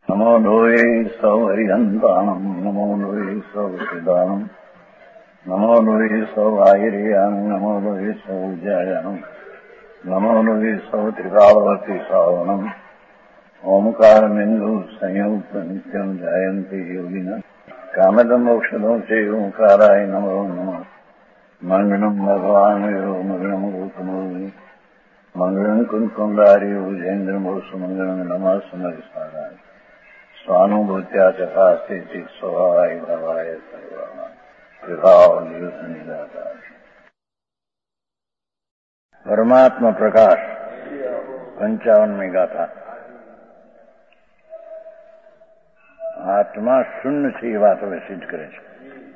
नमो लोये सौहरिहन्ताणम् नमो लोये सौहृदानम् नमो लोये सौभागिर्याम् नमो लोये सौजायाम् नमो लोये सौत्रिकावती सावनम् ओंकारमिन्दु संयुक्त नित्यम् जायन्ति योगिनः कामदमोक्षदं च ओंकाराय नमो नमः मङ्गलम् भगवान् मङ्गलम् गौतमोऽग्नि मङ्गलम् कुन्कुण्डारि भुजेन्द्रमोसुमङ्गलम् नमः समरिसाराय स्वानुभूत्या चकास्ते स्वभावाय भवाय सर्वाणाम् कृपावनिदाता परमात्मा प्रकाश 55 गाथा। આત્મા શૂન્ય છે એ વાત હવે સિદ્ધ કરે છે.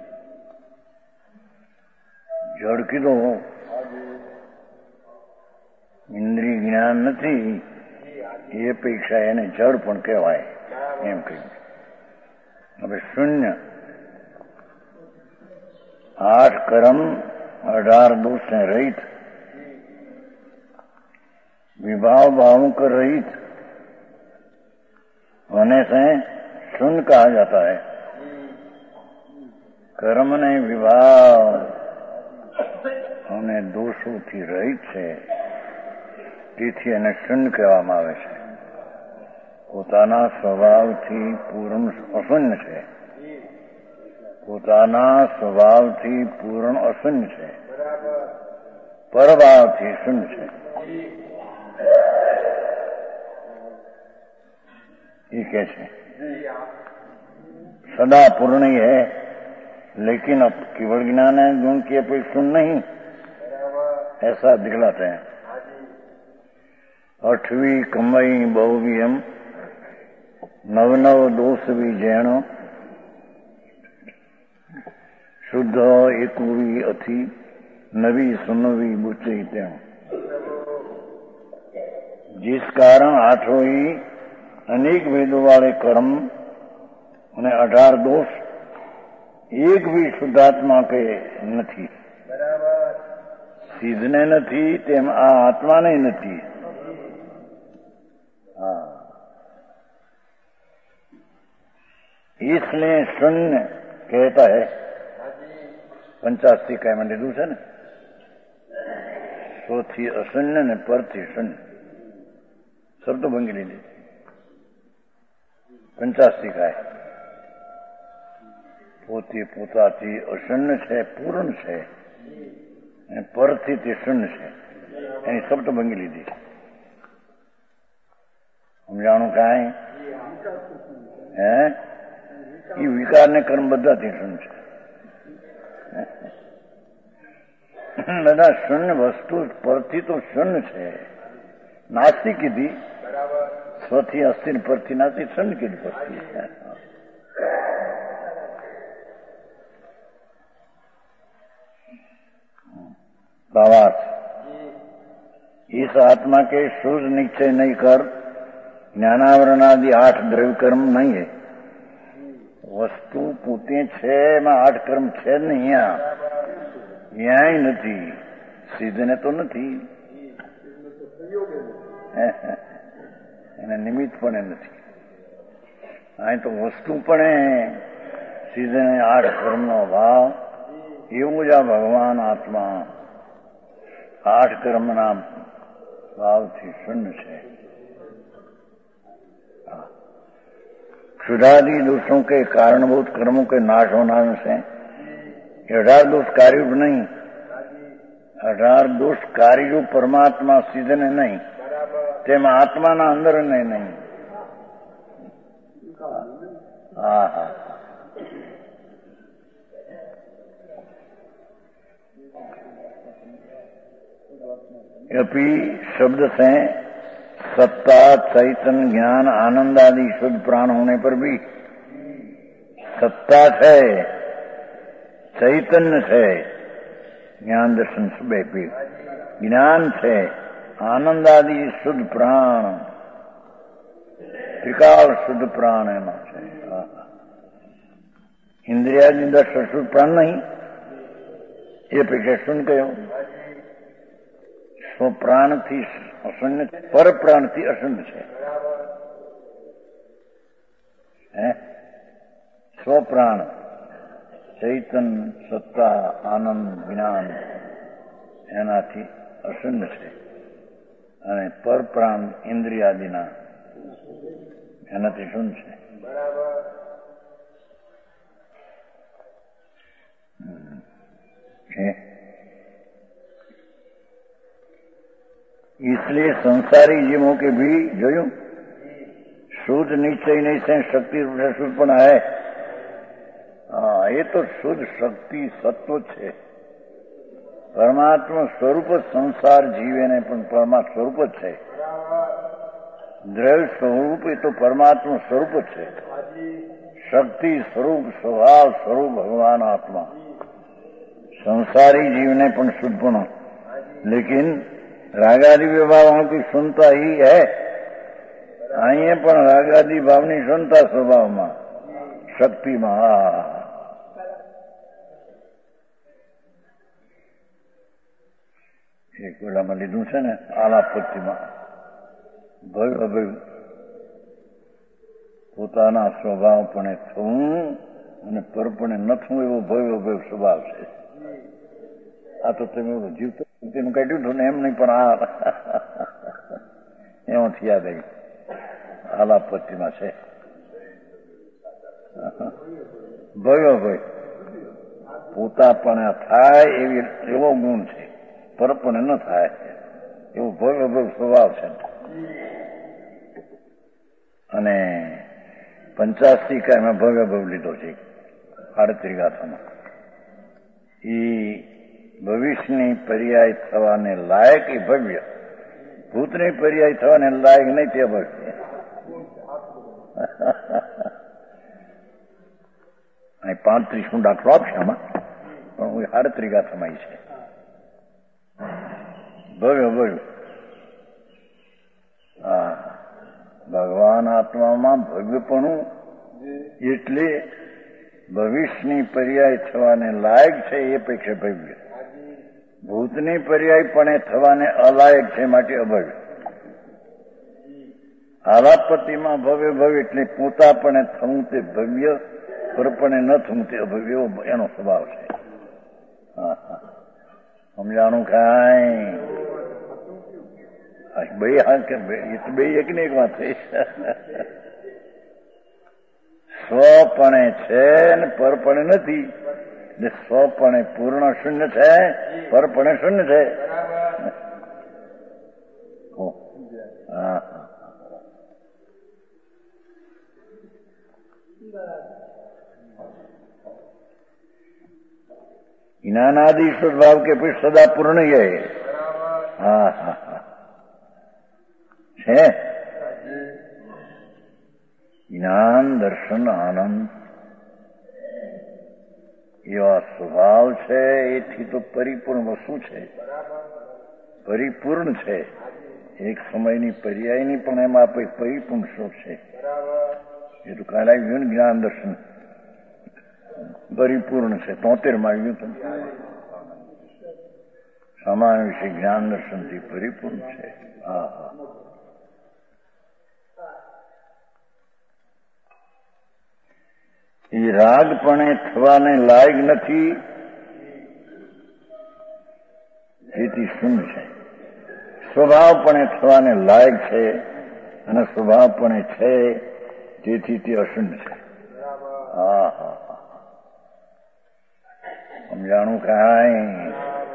જળ કીધું ઇન્દ્રિય જ્ઞાન નથી એ અપેક્ષા એને જળ પણ કહેવાય એમ કહ્યું. હવે શૂન્ય 8 કર્મ 18 दोषों रहित विभाव भावों का रहित होने से शून्य कहा जाता है. कर्म ने विभाव અને દોષોથી રહિત છે તેથી એને શૂન્ય કહેવામાં આવે છે. પોતાના સ્વભાવથી પૂર્ણ અશૂન્ય છે. પોતાના સ્વભાવથી પૂર્ણ અશૂન્ય છે. પરભાવથી શૂન્ય છે. ये कैसे सदा पूर्ण ही है लेकिन अब केवल ज्ञान है गुण की अपेक्षा नहीं ऐसा दिखलाते हैं. 8वीं कमई बहुवियम 9 दोष भी जैनो शुद्ध एकवी अथी नवी सुनवी बुचे त्यं जिस कारण 8वीं अनेक वेदों वाले कर्म અને 18 दोष एक भी શુદ્ધાત્મા કે નથી. સિદ્ધને નથી તેમ આ આત્માને નથી. इसलिए शून्य कहता है 85 કાયમાં લીધું છે ને સોથી અશૂન્ય ને પરથી શૂન્ય શબ્દ ભંગી લીધી. 85 કાય પોતે પોતાથી અશૂન્ય છે પૂર્ણ છે અને પરથી તે શૂન્ય છે એની શબ્દ ભંગી લીધી. સમજાણું કાંઈ હે એ વિકાર ને કર્મ બધાથી શૂન્ય છે. બધા શૂન્ય વસ્તુ પરથી તો શૂન્ય છે. નાસ્તી કીધી સ્વથી અસ્થિર પરથી નાસ્તી શૂન્ય કીધી પરથી. भावार्थ इस आत्मा के शुद्ध निश्चय नहीं कर ज्ञानावरण आदि 8 द्रव्य कर्म नहीं है. वस्तु પોતે છે એમાં 8 કર્મ છે જ નહીં. ન્યાય નથી. સિદ્ધને તો નથી એને નિમિત્ત પણ નથી. અહીં તો વસ્તુ પણ સિદ્ધને 8 કર્મનો ભાવ એવું જ આ ભગવાન આત્મા 8 કર્મના ભાવથી શૂન્ય છે. क्षुधादि दोषों के कारणभूत कर्मों के नाश होना से 18 दोष कार्यरूप नहीं. 18 दोष कार्यरूप परमात्मा सिद्धने नहीं તેમાં આત્માના અંદર નહીં. હા હા अपि शब्द से सत्ता चैतन्य ज्ञान आनंद आदि शुद्ध प्राण होने पर भी सत्ता है चैतन्य है ज्ञान दर्शन सब भी ज्ञान है आनंद आदि शुद्ध प्राण त्रिकाल शुद्ध प्राण एम है. इंद्रियादि दर्शन शुद्ध प्राण नहीं ये अपेक्षा सुन कहो स्व प्राण थी અશૂન્ય પર પ્રાણથી અશૂન્ય છે. સ્વપ્રાણ ચૈતન, સત્તા, આનંદ, જ્ઞાન એનાથી અશૂન્ય છે, અને પરપ્રાણ ઇન્દ્રિયાદિના એનાથી શૂન્ય છે. इसलिए संसारी जीवों के भी जो शुद्ध निश्चय नहीं से शक्ति शुद्ध पण है. ये तो शुद्ध शक्ति सत्व છે. પરમાત્મા સ્વરૂપ જ સંસાર જીવેને પણ પરમાત્મા સ્વરૂપ જ છે. દ્રવ્ય સ્વરૂપ એ તો પરમાત્મા સ્વરૂપ જ છે. શક્તિ સ્વરૂપ, સ્વભાવ સ્વરૂપ ભગવાન આત્મા. संसारी जीव ने पण शुद्धपणा, लेकिन रागादि विभावों की शून्यता ही है. अहीं पण रागादि भावनी शून्यता स्वभावમાં, શક્તિમાં. એક વેળામાં લીધું છે ને આલાપત્તિમાં, ભય અભય પોતાના સ્વભાવપણે થવું અને પરપણે ન થવું એવો ભય અભય સ્વભાવ છે. આ તો તમે જીવતો તેનું કાઢ્યું હતું ને એમ નહીં, પણ આ એમાંથી યાદ આવી, આલાપત્તિમાં છે. ભય અભય પોતાપણે થાય એવી એવો ગુણ છે, પરપણે ન થાય એવો ભય અભય સ્વભાવ છે. અને 85 કાયમાં ભવ્ય ભવ લીધો છે 38 ગાથામાં. એ ભવિષ્યની પર્યાય થવાને લાયક એ ભવ્ય, ભૂતની પર્યાય થવાને લાયક નહીં તે ભવ્ય. અહીં 35 હું દાખલો આપશે આમાં, પણ હું 38 ગાથામાં છે. ભવ્ય ભવ્ય હા, ભગવાન આત્મામાં ભવ્યપણું એટલે ભવિષ્યની પર્યાય થવાને લાયક છે એ અપેક્ષા ભવ્ય, ભૂતની પર્યાય પણ થવાને અલાયક છે માટે અભવ્ય. આલાપતિમાં ભવ્ય ભવ્ય એટલે પોતાપણે થવું તે ભવ્ય, પરપણે ન થવું તે અભવ્ય, એનો સ્વભાવ છે. હા હા, સમજાણું કાંઈ? બે એક ને એક વાત થઈ. સ્વપણે છે ને પરપણે નથી, એટલે સ્વપણે પૂર્ણ શૂન્ય છે, પરપણે શૂન્ય છે. હા, ज्ञानादि स्वभाव के फिर सदा पूर्ण ही है. हाँ हाँ हाँ है. જ્ઞાન, દર્શન, આનંદ એવા સ્વભાવ છે. એથી તો પરિપૂર્ણ વસ્તુ છે, પરિપૂર્ણ છે. એક સમયની પર્યાયની પણ એમાં પરિપૂર્ણ શોખ છે. એ તો કાલે આવ્યું ને જ્ઞાન દર્શન પરિપૂર્ણ છે. 73માં આવ્યું હતું સમાન વિશે જ્ઞાન દર્શનથી પરિપૂર્ણ છે. હા હા, એ રાગપણે થવાને લાયક નથી, તેથી શૂન્ય છે. સ્વભાવપણે થવાને લાયક છે અને સ્વભાવપણે છે, તેથી તે અશૂન્ય છે. હા હા, સમજાણું કાંઈ?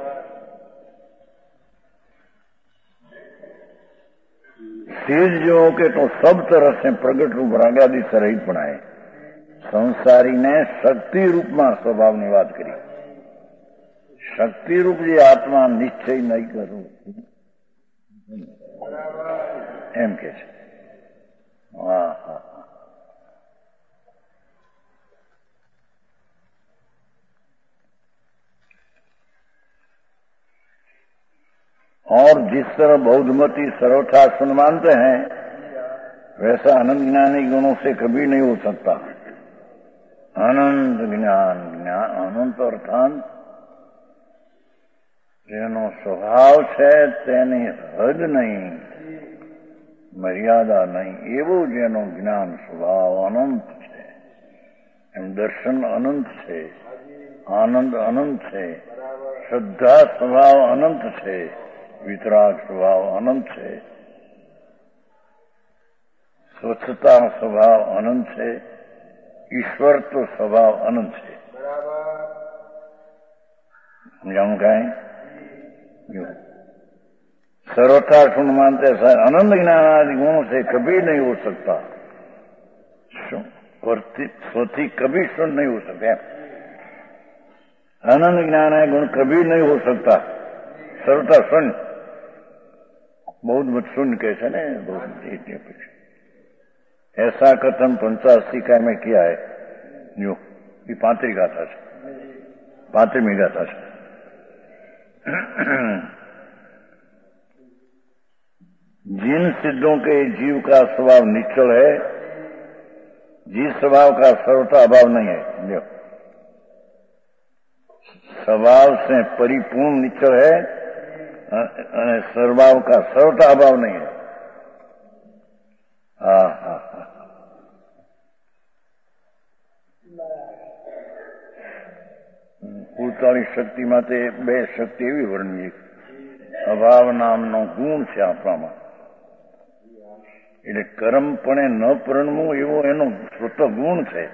चीज जो के तो सब तरह से प्रगट रूप रागादि से रहित बनाए. संसारी ने शक्ति रूप में स्वभाव ની વાત કરી. શક્તિ રૂપ જે આત્મા નિશ્ચય નહીં કરવું એમ કે છે. હા હા, और जिस तरह बौद्धमती सर्वथा सुन मानते हैं, वैसा आनंद ज्ञानी गुणों से कभी नहीं हो सकता. आनंद ज्ञान, ज्ञान अनंत अर्थात જેનો સ્વભાવ છે તેની હદ નહીં, મર્યાદા નહીં, એવું જેનો જ્ઞાન સ્વભાવ અનંત છે. એમ દર્શન અનંત છે, આનંદ અનંત છે, શ્રદ્ધા સ્વભાવ અનંત છે, વિતરાગ સ્વભાવ અનંત છે, સ્વચ્છતા સ્વભાવ અનંત છે, ઈશ્વર તો સ્વભાવ અનંત છે. સમજાવું કાંઈ? सर्वथा सुन मानते सर आनंद ज्ञान आदि गुण से कभी नहीं हो सकता, स्वती कभी सुन नहीं हो सकता. आनंद ज्ञान है गुण कभी नहीं हो सकता. सर्वथा सुन बहुत मत सुन कैसे ने ऐसा कथन 85 का में किया है. जो ये 35 गाथा है, 35वीं गाथा है. जिन सिद्धों के जीव का स्वभाव निश्चल है, जिस स्वभाव का सर्वथा अभाव नहीं है, जो स्वभाव से परिपूर्ण निश्चल है और स्वभाव का सर्वथा अभाव नहीं है. हाँ हाँ हाँ. પૂતાળી શક્તિ માટે બે શક્તિ એવી વર્ણવી, અભાવ નામનો ગુણ છે આપણામાં. એટલે કર્મપણે ન પરણવું એવો એનો સ્વતઃ ગુણ છે.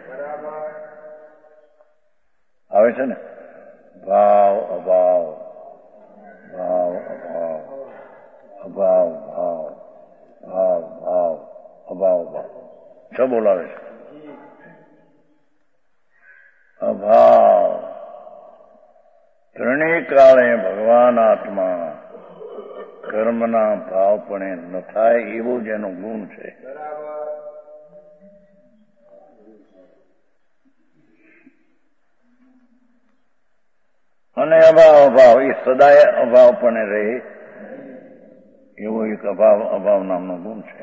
આવે છે ને ભાવ અભાવ, ભાવ અભાવ, અભાવ ભાવ, ભાવ ભાવ, અભાવ ભાવ, છ બોલાવે છે. અભાવ ત્રણેય કાળે ભગવાન આત્મા કર્મના ભાવપણે ન થાય એવો જ એનો ગુણ છે. અને અભાવ એ સદાય અભાવપણે રહે એવો એક અભાવ નામનો ગુણ છે.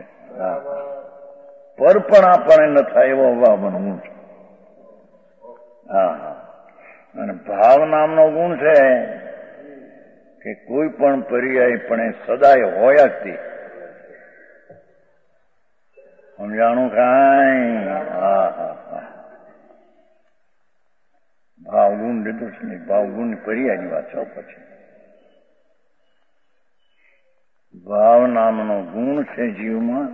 પરપણાપણે ન થાય એવો અભાવનો ગુણ છે. હા હા. અને ભાવ નામનો ગુણ છે કે કોઈ પણ પર્યાયપણે સદાય હોય જ. સમજાણું કાંઈ? હા હા હા. ભાવ ગુણ લીધું છે ને, ભાવ ગુણ પર્યાયની વાત છે. પછી ભાવ નામનો ગુણ છે જીવમાં,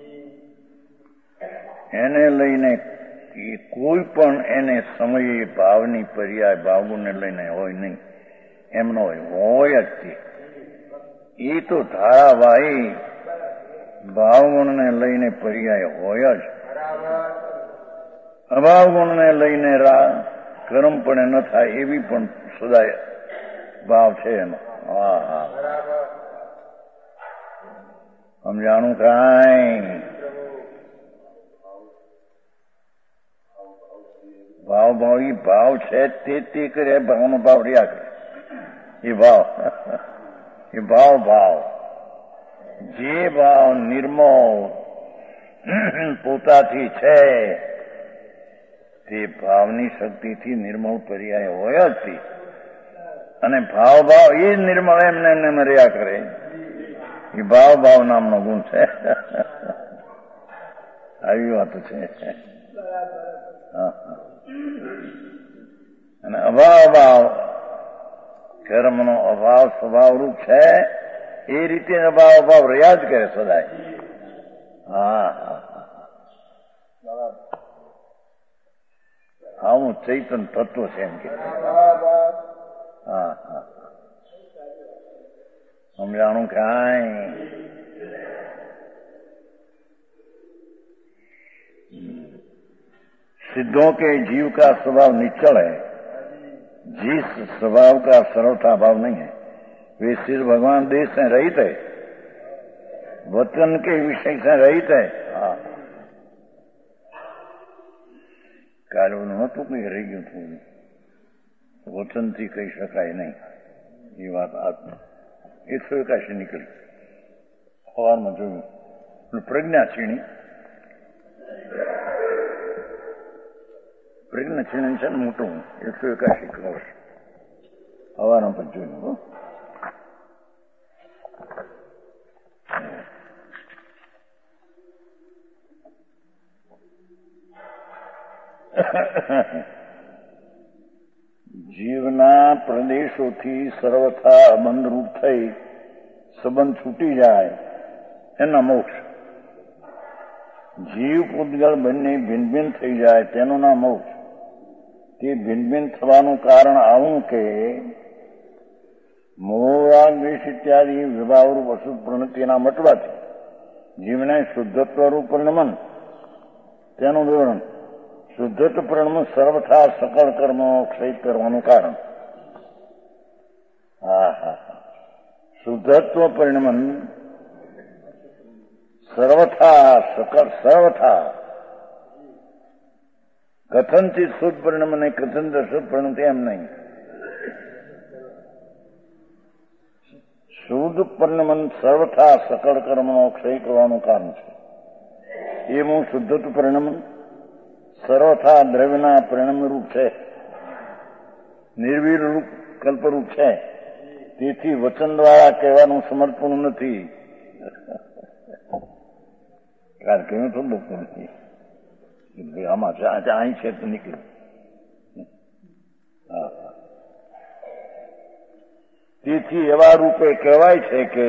એને લઈને કોઈ પણ એને સમયે ભાવની પર્યાય ભાવગુણને લઈને હોય નહીં, એમનો હોય જ. એ તો ધારાવાહી ભાવગુણને લઈને પર્યાય હોય જ. અભાવગુણને લઈને કર્મ પણ ન થાય એવી પણ સદાય ભાવ છે એનો. હા હા. સમજાણું કાંઈ? ભાવ ભાવ એ ભાવ છે તે કરે, ભાવનો ભાવ રહ્યા કરે. એ ભાવ ભાવ જે ભાવ નિર્મળ પોતાથી છે તે ભાવની શક્તિથી નિર્મળ પર્યાય હોય જ. અને ભાવ એ નિર્મળ એમને રહ્યા કરે. એ ભાવ નામનો ગુણ છે. આવી વાત છે. હા હા. અને અભાવ કર્મનો અભાવ સ્વભાવરૂપ છે, એ રીતે અભાવ રહ્યા જ કરે સદાય. હા હા હા. હું ચૈતન તત્વ છે એમ કે. હા હા. સમજાણું કાંઈ? सिद्धों के जीव का स्वभाव निश्चल है, जिस स्वभाव का सर्वथा भाव नहीं है, वे सिर्फ भगवान देश से रहित है, वतन के विषय से रहित है. हाँ. કાલે નહોતું કઈ રહી ગયું થોડું, વચનથી કહી શકાય નહીં એ વાત. આ 181 નીકળી, સવારમાં જોયું. પ્રજ્ઞા છીણી છે ને મોટું 181 વર્ષ હવાના પર જોયું. જીવના પ્રદેશોથી સર્વથા અબંધરૂપ થઈ સંબંધ છૂટી જાય એના મોક્ષ. જીવ પૂતગલ બંને ભિન્ન ભિન્ન થઈ જાય તેનું નામ મોક્ષ. તે ભિન્ન ભિન્ન થવાનું કારણ આવું કે મોહ દ્વેષ ઇત્યાદિ વિભાવરૂપ અશુદ્ધ પ્રવૃત્તિના મટવાથી જીવને શુદ્ધત્વ રૂપ પરિણમન તેનું વિવરણ. શુદ્ધત્વ પરિણમન સર્વથા સકળ કર્મો ક્ષય કરવાનું કારણ. શુદ્ધત્વ પરિણમન સર્વથા સકળ સર્વથા કથનથી શુદ્ધ પરિણમ નહીં, કથન શુદ્ધ પરિણમ એમ નહીં. શુદ્ધ પરિણમન સર્વથા સકળ કર્મનો ક્ષય કરવાનું કારણ છે. એવું શુદ્ધત્વ પરિણમન સર્વથા દ્રવ્યના પરિણમ રૂપ છે, નિર્વીર રૂપ કલ્પરૂપ છે. તેથી વચન દ્વારા કહેવાનું સમર્પણ નથી. કારણ કે હું થોડું બકું નથી આમાં અહીં છે તો નીકળ્યું. તેથી એવા રૂપે કહેવાય છે કે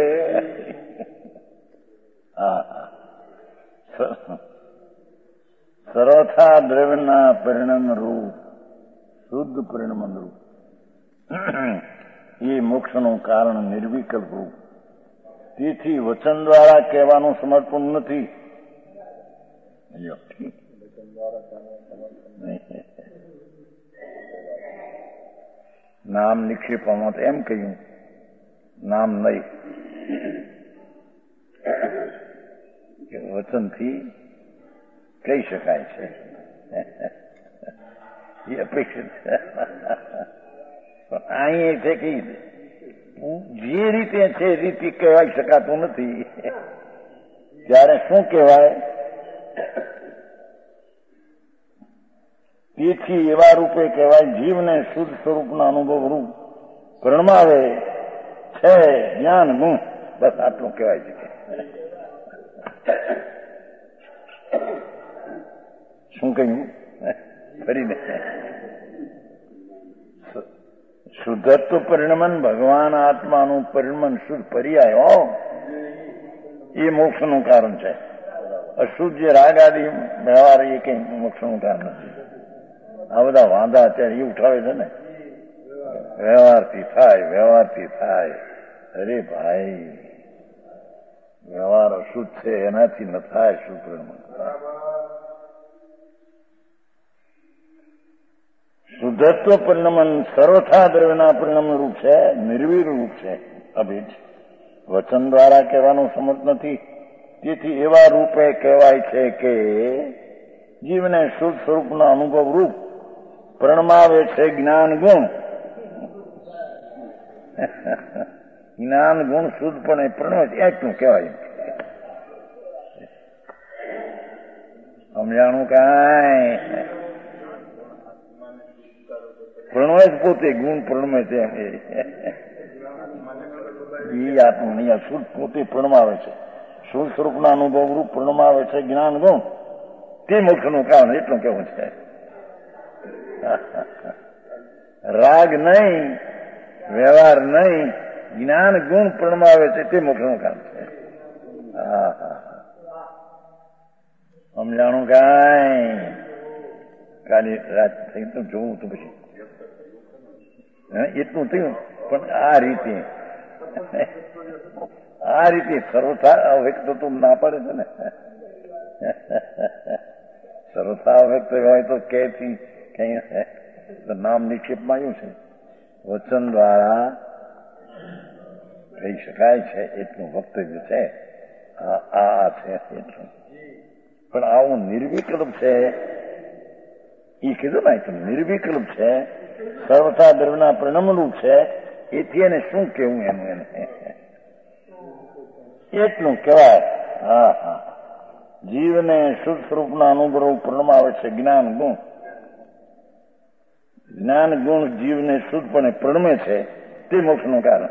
સર્વથા દ્રવ્યના પરિણામ રૂપ શુદ્ધ પરિણમન રૂપ એ મોક્ષનું કારણ નિર્વિકલ્પ રૂપ. તેથી વચન દ્વારા કહેવાનું સમર્પણ નથી. નામ નિક્ષેપમાં એમ કહ્યું, નામ નહીં કે વચનથી કહી શકાય છે એ અપેક્ષિત. અહીં છે કે જે રીતે છે એ રીતે કહેવાય શકાતું નથી. ત્યારે શું કહેવાય? તેથી એવા રૂપે કહેવાય જીવને શુદ્ધ સ્વરૂપના અનુભવ રૂપ પ્રણમાવે છે જ્ઞાન ગુણ. બસ આટલું કહેવાય છે. શું કહ્યું ફરીને? શુદ્ધત્વ પરિણમન ભગવાન આત્માનું પરિણમન શુદ્ધ પર્યાય એ મોક્ષનું કારણ છે. અશુદ્ધ જે રાગ આદિ વ્યવહાર એ કઈ મોક્ષનું કારણ નથી. આ બધા વાંધા અત્યારે એ ઉઠાવે છે ને, વ્યવહારથી થાય વ્યવહારથી થાય. અરે ભાઈ, વ્યવહાર અશુદ્ધ છે એનાથી ન થાય શુદ્ધ પરિણમન. શુદ્ધત્વ પરિણમન સર્વથા દ્રવ્યના પરિણામ રૂપ છે, નિર્વીર રૂપ છે, અભેદ. વચન દ્વારા કહેવાનું સમર્થ નથી. તેથી એવા રૂપે કહેવાય છે કે જીવને શુદ્ધ સ્વરૂપના અનુભવ રૂપ પ્રણમાવે છે જ્ઞાન ગુણ. જ્ઞાન ગુણ શુદ્ધપણે પ્રણમે છે એટલું કહેવાય. સમજાણું કાંઈ? પ્રણવે જ પોતે ગુણ પ્રણમે છે એ આત્મ નહીં. શુદ્ધ પોતે પ્રણમાવે છે, શુદ્ધ સ્વરૂપના અનુભવ રૂપ પ્રણમાવે છે જ્ઞાન ગુણ. તે મોક્ષનું કારણ એટલું કેવું છે. રાગ નહીં, વ્યવહાર નહીં, જ્ઞાન ગુણ પ્રણમાવે છે તે મોક્ષનું કારણ છે. સમજાણું કાંઈ? કાલે રાત થઈ તો જોવું તો પછી એટલું થયું. પણ આ રીતે સર્વથા અવ્યક્ત તો ના પડે છે ને. સર્વથા અવ્યક્ત હોય તો કેથી કઈ નામ નિક્ષેપમાં આવ્યું છે. વચન દ્વારા કહી શકાય છે એટલું વક્તવ્ય છે. આ છે એટલું. પણ આવું નિર્વિકલ્પ છે એ કીધું ને, નિર્વિકલ્પ છે, સર્વથા દ્રવ્યના પરિણામરૂપ છે. એથી એને શું કેવું એનું એને એટલું કહેવાય. જીવને શુદ્ધ સ્વરૂપના અનુભવ પ્રણમાવે છે જ્ઞાન ગુણ. જ્ઞાન ગુણ જીવને શુદ્ધપણે પ્રણમે છે તે મોક્ષનું કારણ.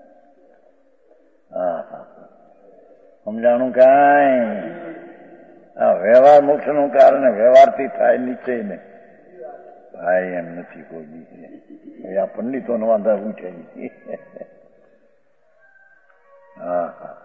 સમજાણું કાંઈ? આ વ્યવહાર મોક્ષનું કારણ વ્યવહારથી થાય નિશ્ચય ને ભાઈ એમ નથી કોઈ દી. આ પંડિતોનો વાંધા ઉઠે. હા હા.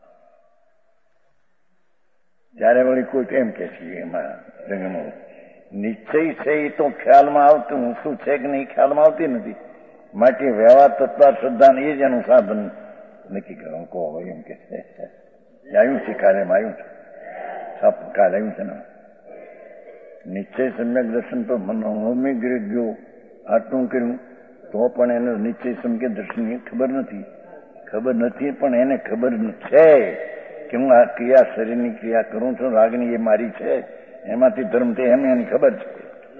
ત્યારે વળી કોઈ એમ કે છે એમાં રંગમાં નિશ્ચય છે એ તો ખ્યાલમાં આવતું શું છે કે નહીં ખ્યાલમાં આવતી નથી. માટે વ્યવહાર તત્વ શ્રદ્ધા એ જ એનું સાધન નક્કી કરવાનું કહો એમ કે છે. આવ્યું છે કાલે એમ આવ્યું છે કાલે આવ્યું છે ને નિશ્ચય સમ્યક દર્શન પર મનોમી ગયો આટલું કર્યું તો પણ એને નિશ્ચય સમ્યક દર્શનની ખબર નથી. ખબર નથી પણ એને ખબર છે કે હું આ ક્રિયા શરીરની ક્રિયા કરું છું રાગની એ મારી છે એમાંથી ધર્મ છે એમ એની ખબર છે.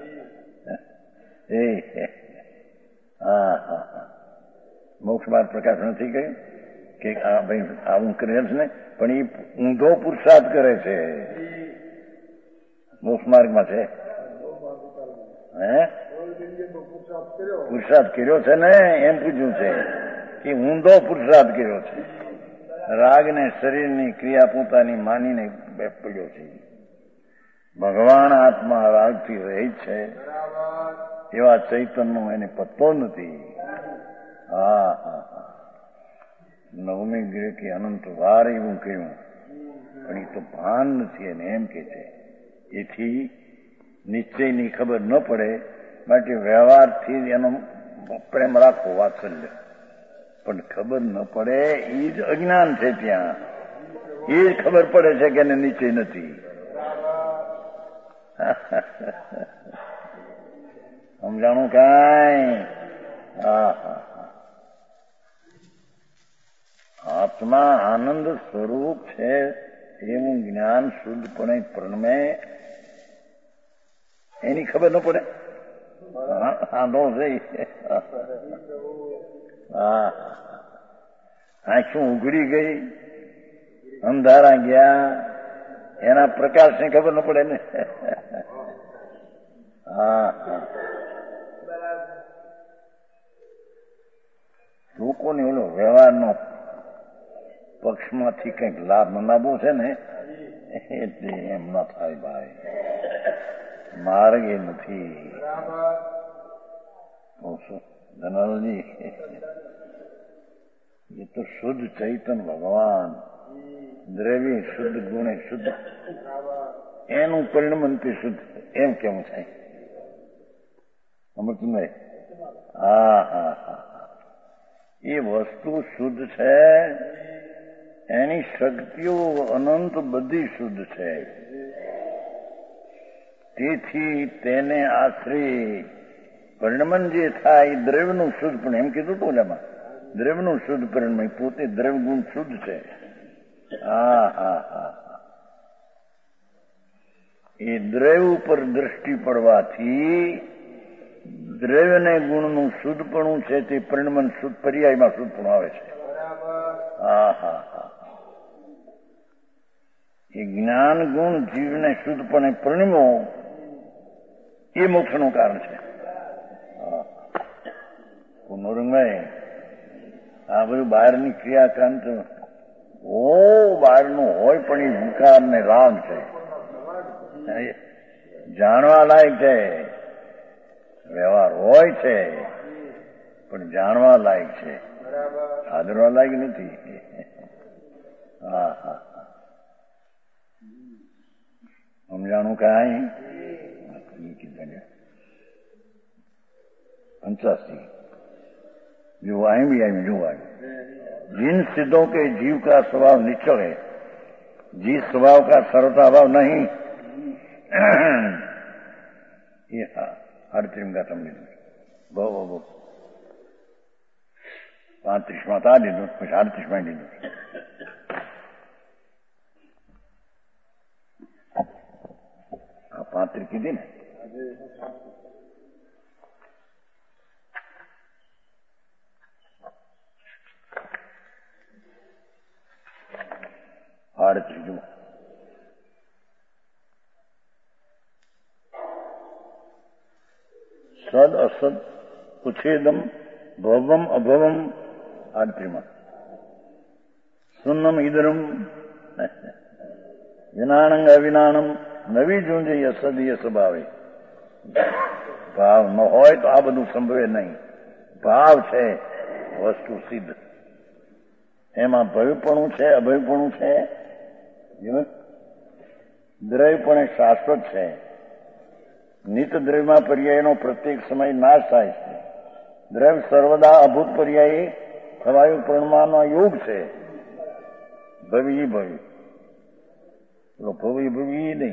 હા હા હા. મોક્ષ માર્ગ પ્રકાશ નથી કહ્યું કે આ ભાઈ આવું કરે છે ને પણ એ ઊંધો પુરુષાર્થ કરે છે. મોક્ષ માર્ગમાં છે હે પુરુષાર્થ કર્યો છે ને એમ પૂછ્યું છે કે ઊંધો પુરુષાર્થ કર્યો છે. રાગ ને શરીરની ક્રિયા પોતાની માનીને પડ્યો છે. ભગવાન આત્મા રાગથી રહી છે એવા ચૈતન્યનો એને પત્તો નથી. હા હા હા. નવમી ગ્રહ કે અનંત વાર એવું કહ્યું પણ એ તો ભાન નથી એને એમ કે છે. એથી નિશ્ચયની ખબર ન પડે માટે વ્યવહારથી એનો પ્રેમ રાખવો વાત્સલ્ય પણ ખબર ન પડે એ જ અજ્ઞાન છે. ત્યાં એ જ ખબર પડે છે કે એને નિશ્ચય નથી. સમજાણું કાંઈ? હા હા. આત્મા આનંદ સ્વરૂપ છે એવું જ્ઞાન શુદ્ધપણે પ્રણમે એની ખબર ન પડે. આંધળો થઈ. હા આંખું ઉઘડી ગઈ અંધારા ગયા એના પ્રકાશની ખબર ન પડે ને. હા હા. લોકોને ઓલો વ્યવહારનો પક્ષમાંથી કંઈક લાભ મનાવવો છે ને એટલે એમ ન થાય ભાઈ. માર્ગ એ નથી. ધનલજી એ તો શુદ્ધ ચૈતન ભગવાન દ્રવ્ય શુદ્ધ ગુણે શુદ્ધ એનું પરિણમનથી શુદ્ધ એમ કેવું થાય. અમૃતભાઈ હા હા હા. એ વસ્તુ શુદ્ધ છે એની શક્તિઓ અનંત બધી શુદ્ધ છે. તેથી તેને આશ્રય પરિણમન જે થાય એ દ્રવ્યનું શુદ્ધ પણ એમ કીધું હતું એમાં દ્રવ્યનું શુદ્ધ પરિણમન પોતે દ્રવ્ય ગુણ શુદ્ધ છે. હા હા હા. એ દ્રવ્ય ઉપર દ્રષ્ટિ પડવાથી દ્રવ્ય ને ગુણનું શુદ્ધપણું છે તે પરિણમન શુદ્ધ પર્યાયમાં શુદ્ધપણું આવે છે. હા હા હા. એ જ્ઞાન ગુણ જીવને શુદ્ધપણે પરિણમો એ મોક્ષનું કારણ છે. નોરંગભાઈ આ બધું બહારની ક્રિયાકાંત બહારનું હોય પણ એ વિકાર ને રાગ છે. જાણવા લાયક છે. વ્યવહાર હોય છે પણ જાણવા લાયક છે આદરવા લાયક નથી. હા હા. સમજાણું કાંઈ? 85 जो आए भी आए जो आए जिन सिद्धों के जीव का स्वभाव निश्चल है जिस स्वभाव का सर्वथा भाव नहीं ये अड़तीस का समझ बहु 35 માં તા દીધું પછી 38 માં દીધું. આ 35 કીધી ને ત્રીજું સદ અસદ ઉછેદમ ભવમ અભવમ 38 શૂન્યમ ઈદરમ વિનાણંગ અવિનાણમ નવી જૂંજે અસદીય સ્વભાવે. ભાવ ન હોય તો આ બધું સંભવે નહીં. ભાવ છે વસ્તુ સિદ્ધ. એમાં ભયપણું છે, અભયપણું છે, દ્રવ્યપણે શાશ્વત છે. નિત દ્રવ્યમાં પર્યાયનો પ્રત્યેક સમય નાશ થાય છે. દ્રવ્ય સર્વદા અભૂત પર્યાયી થવાયું પ્રમાણનો યોગ છે. ભવી ભવી ભવી ભવી નહીં.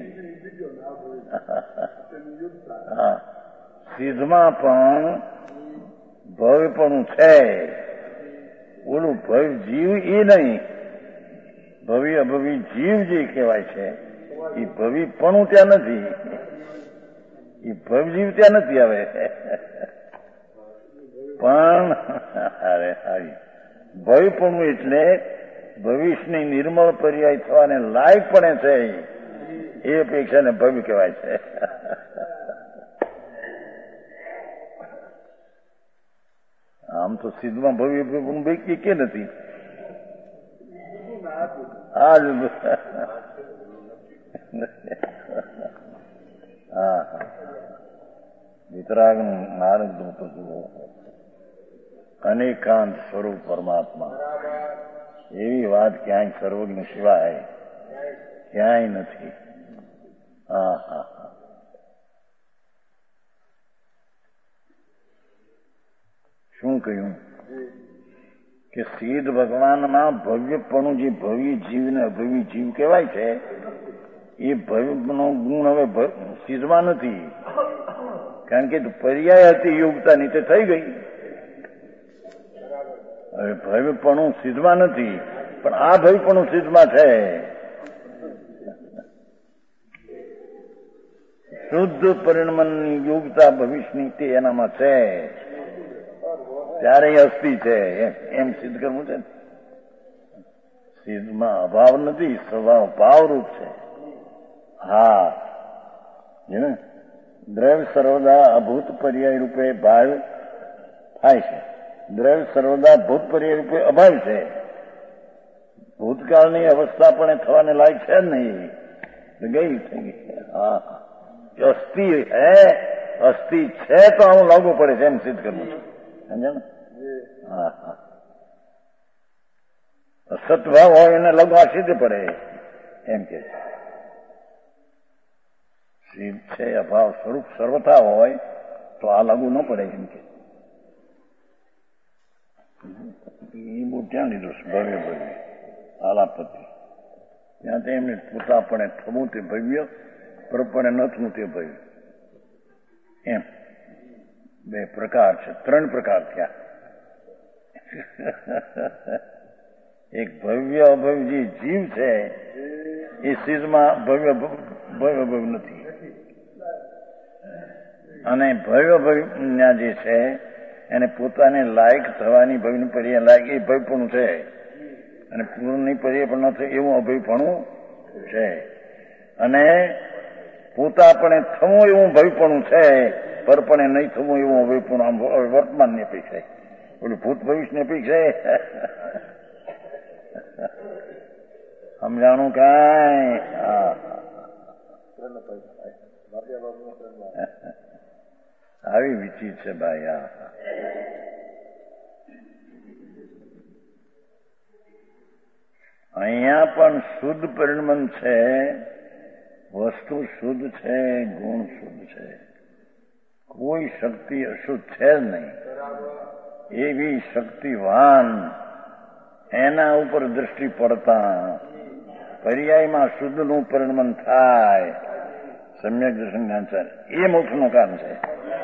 હા, સિદ્ધમાં પણ ભવ્યપણું છે. ઓલું ભવ્ય જીવ એ નહીં, ભવી અભવી જીવ જે કહેવાય છે એ ભવીપણું ત્યાં નથી. એ ભવ જીવ ત્યાં નથી આવે. પણ અરે હારી ભવ્યપણું એટલે ભવિષ્યની નિર્મળ પર્યાય થવાને લાયક પણ છે. એ અપેક્ષાને ભવ્ય કહેવાય છે. આમ તો સિદ્ધમાં ભવ્ય ભવ્ય કે નથી. હા હા, વિતરાગ નારદ દૂતો જુઓ. અનેકાંત સ્વરૂપ પરમાત્મા. એવી વાત ક્યાંય સર્વજ્ઞ સિવાય ક્યાંય નથી. હા હા હા. શું કહ્યું કે સિદ્ધ ભગવાનમાં ભવ્યપણું જે ભવ્ય જીવને અભવ્ય જીવ કહેવાય છે એ ભવ્યનો ગુણ હવે સિદ્ધમાં નથી. કારણ કે પર્યાય હતી યોગતાની તે થઈ ગઈ. હવે ભવ્યપણું સિદ્ધમાં નથી, પણ આ ભવ્યપણું સિદ્ધમાં છે. શુદ્ધ પરિણમનની યોગતા ભવિષ્યની તે એનામાં છે. ત્યારે અસ્થિ છે એમ સિદ્ધ કરવું છે. સિદ્ધમાં અભાવ નથી, સ્વભાવ ભાવરૂપ છે. હા, દ્રવ્ય સર્વદા અભૂત પર્યાય રૂપે ભાવ થાય છે. દ્રવ્ય સર્વદા ભૂત પર્યાય રૂપે અભાવ છે. ભૂતકાળની અવસ્થા પણ થવાને લાયક છે જ નહીં. ગઈ થઈ ગઈ. હા, અસ્થિ હે, અસ્થિ છે તો આવું લાગુ પડે છે એમ સિદ્ધ કરવું છે. સમજે ને? હા હા. સત્ભાવ હોય એને લગવા સિદ્ધ પડે એમ કે છે. સિદ્ધ છે અભાવ સ્વરૂપ સર્વથા હોય તો આ લાગુ ન પડે એમ કે. એ બહુ ત્યાં લીધું ભવ્ય ભવ્ય આલાપતિ. ત્યાં તો એમને પોતાપણે થવું તે ભવ્ય, પરપણે ન થવું તે ભવ્ય. એમ બે પ્રકાર છે, ત્રણ પ્રકાર થયા. એક ભવ્ય અભવ્ય જે જીવ છે એ સિદ્ધમાં ભવ્ય ભવ્ય નથી. અને ભવ્ય ભવ્ય જે છે એને પોતાને લાયક થવાની ભવ્યની પર્યાય લાયક એ ભવ્યપણું છે. અને પૂર્ણની પર્યાય પણ ન થાય એવું અભવ્યપણું છે. અને પોતાપણે થવું એવું ભવ્યપણું છે, પરપણે નહીં થવું એવું અભવ્યપણું આમ વર્તમાનની અપેક્ષા. ઓલું ભૂત ભવિષ્યની અપેક્ષા સમજાણું કાંઈ? આવી વિચિત છે ભાઈ. આ અહીંયા પણ શુદ્ધ પરિણમન છે. વસ્તુ શુદ્ધ છે, ગુણ શુદ્ધ છે. કોઈ શક્તિ અશુદ્ધ છે જ નહીં. એવી શક્તિવાન એના ઉપર દ્રષ્ટિ પડતા પર્યાયમાં શુદ્ધનું પરિણમન થાય. સમ્યક દર્શન જ્ઞાન છે એ મોક્ષનું કારણ છે.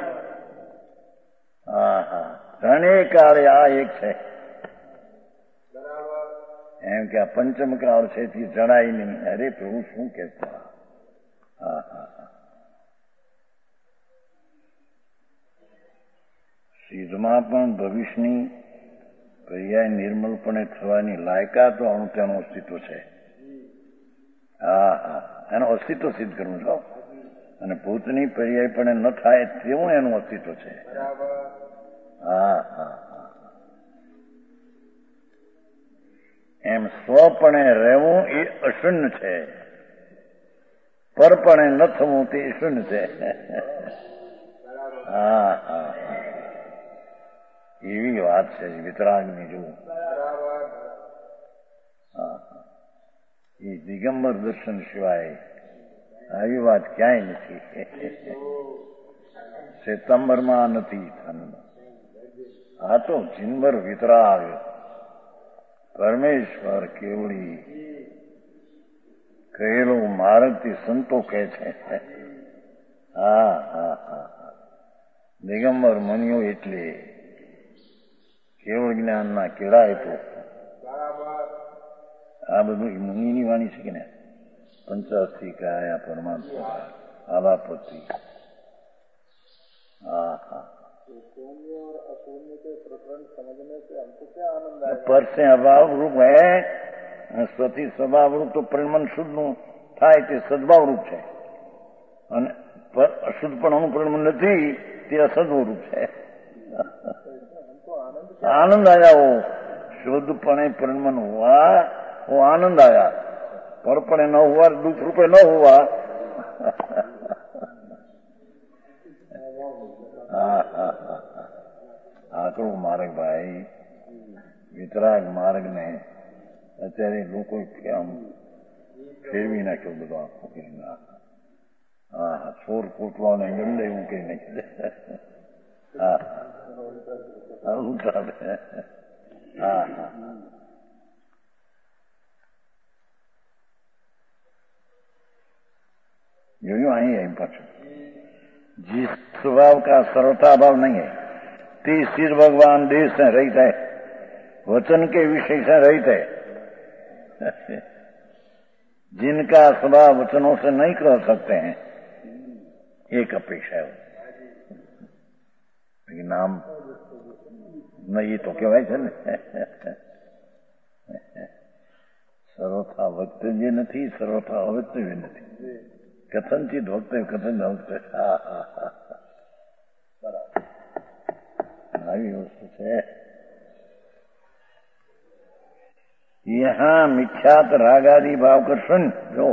હા હા, ત્રણેય કાળે આ એક છે. એમ કે આ પંચમ કાળ છે તે જણાય નહીં. અરે પ્રભુ શું કહેતા. હા હા હા. સિદ્ધમાં પણ ભવિષ્યની પર્યાય નિર્મલપણે થવાની લાયકાતો અણુ તેનું અસ્તિત્વ છે. હા હા, એનું અસ્તિત્વ સિદ્ધ કરવું છો. અને ભૂતની પર્યાયપણે ન થાય તેવું એનું અસ્તિત્વ છે. હા હા હા. એમ સ્વપણે રહેવું એ અશૂન્ય છે. પરપણે ન થવું તે શૂન્ય છે. હા હા એવી વાત છે વિતરાગની. જો હા એ દિગંબર દર્શન સિવાય આવી વાત ક્યાંય નથી. શ્વેતાંબરમાં નથી. આ તો જીનભર વિતરાગ પરમેશ્વર કેવડી કહેલો માર્ગથી સંતો કહે છે. હા હા હા દિગંબર મુનિઓ એટલે કેવળ જ્ઞાનના કેળાય. તો આ બધું મુનિની વાણી છે કે ને. पंचास्थी का आया परमात्मा आलापति. हाँ हाँ शून्य और अशून्य के प्रकरण समझने से हमको क्या आनंद आएगा? पर से अभाव रूप है. સ્વથી સ્વભાવ રૂપ તો પરિણમન શુદ્ધનું થાય તે સદભાવ રૂપ છે, અને અશુદ્ધપણાનું પરિણમન નથી તે અસદભાવ રૂપ છે. आनंद आया वो शुद्धपणे परिणमन हुआ, वो आनंद आया. परपणे न हुआ, दुख रूपे न हुआ. આકરો માર્ગ ભાઈ, વિતરાગ માર્ગ ને અત્યારે લોકો આમ ફેરવી નાખ્યો બધો આખો કરી નાખ. હા ચોર કોટવાને ગંદે એવું કઈ નાખી. હા ઉતારે. હા હા જોયું અહીં પાછું. जिस स्वभाव का सर्वथा भाव नहीं है, तीसर भगवान देश से रहित है, वचन के विषय से रहित है. जिनका स्वभाव वचनों से नहीं कर सकते हैं, एक अपेक्षा है. नाम नहीं तो કહેવાય છે ને. સર્વથા વક્તવ્ય નથી, સર્વથા અવક્તવ્ય નથી. कथनचित वक्त कथन वक्त. આવી વસ્તુ છે. यहाँ मिथ्यात रागादि भाव कर शून्य. जो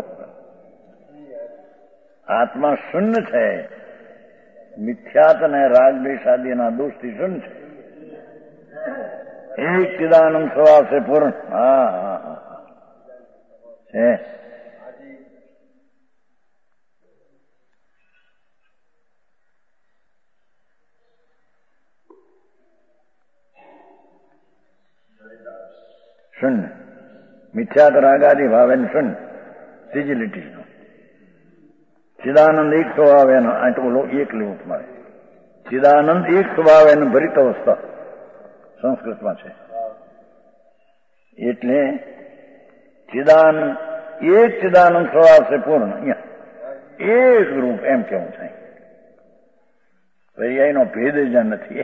आत्मा शून्य છે, મિથ્યાત અને રાગ દ્વેષ આદિના દોષથી શૂન્ય છે. એક ચિદાનંદ સ્વભાવ છે પૂર્ણ. હા હા હા છે. શૂન્ય મિથ્યાત રાગાદિ ભાવે શૂન્ય. ત્રીજી લીટીનો ચિદાનંદ એક સ્વભાવ એનો આટલો એક લેવું તમારે. ચિદાનંદ એક સ્વભાવ એનો ભરિત અવસ્થા સંસ્કૃતમાં છે. એટલે ચિદાનંદ એક ચિદાનંદ સ્વભાવ છે પૂર્ણ. અહીંયા એક રૂપ એમ કેવું છે. પર્યાયનો ભેદ જ નથી.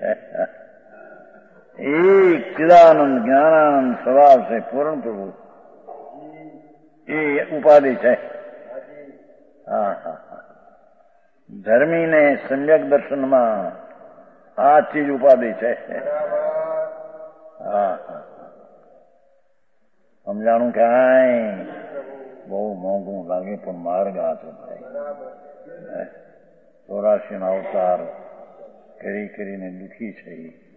એક ચિદાનંદ જ્ઞાનાનંદ સ્વભાવ છે પૂર્ણ પ્રભુ. એ ઉપાધિ છે. હા હા હા ધર્મીને સમ્યક દર્શનમાં આ ચીજ ઉપાધિ છે. હા હા સમજાણું ક્યાંય બહુ મોંઘું લાગે પણ માર્ગ આ છે ભાઈ. 84 અવતાર કરી કરીને દુઃખી છે.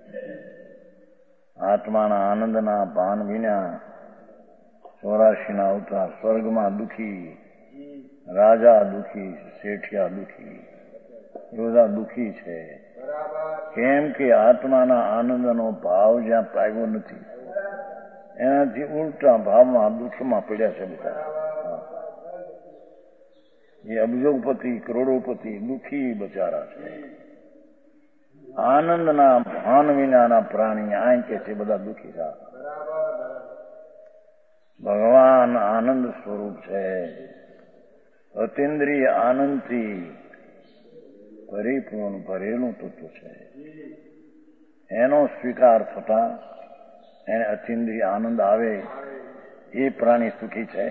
આત્માના આનંદના ભાન વિના 84 અવતાર સ્વર્ગમાં દુઃખી, રાજા દુઃખી, શેઠિયા દુઃખી, બધા દુઃખી છે. કેમ કે આત્માના આનંદનો ભાવ જ્યાં પાવ્યો નથી, એનાથી ઉલટા ભાવમાં દુઃખમાં પડ્યા છે બધા. એ અબજોપતિ કરોડોપતિ દુઃખી બચારા છે. આનંદના ભાન વિનાના પ્રાણી આ કે છે બધા દુઃખી થયા. ભગવાન આનંદ સ્વરૂપ છે. અતિન્દ્રિય આનંદથી પરિપૂર્ણ ભરેલું તત્વ છે. એનો સ્વીકાર થતા એને અતિન્દ્રિય આનંદ આવે એ પ્રાણી સુખી છે.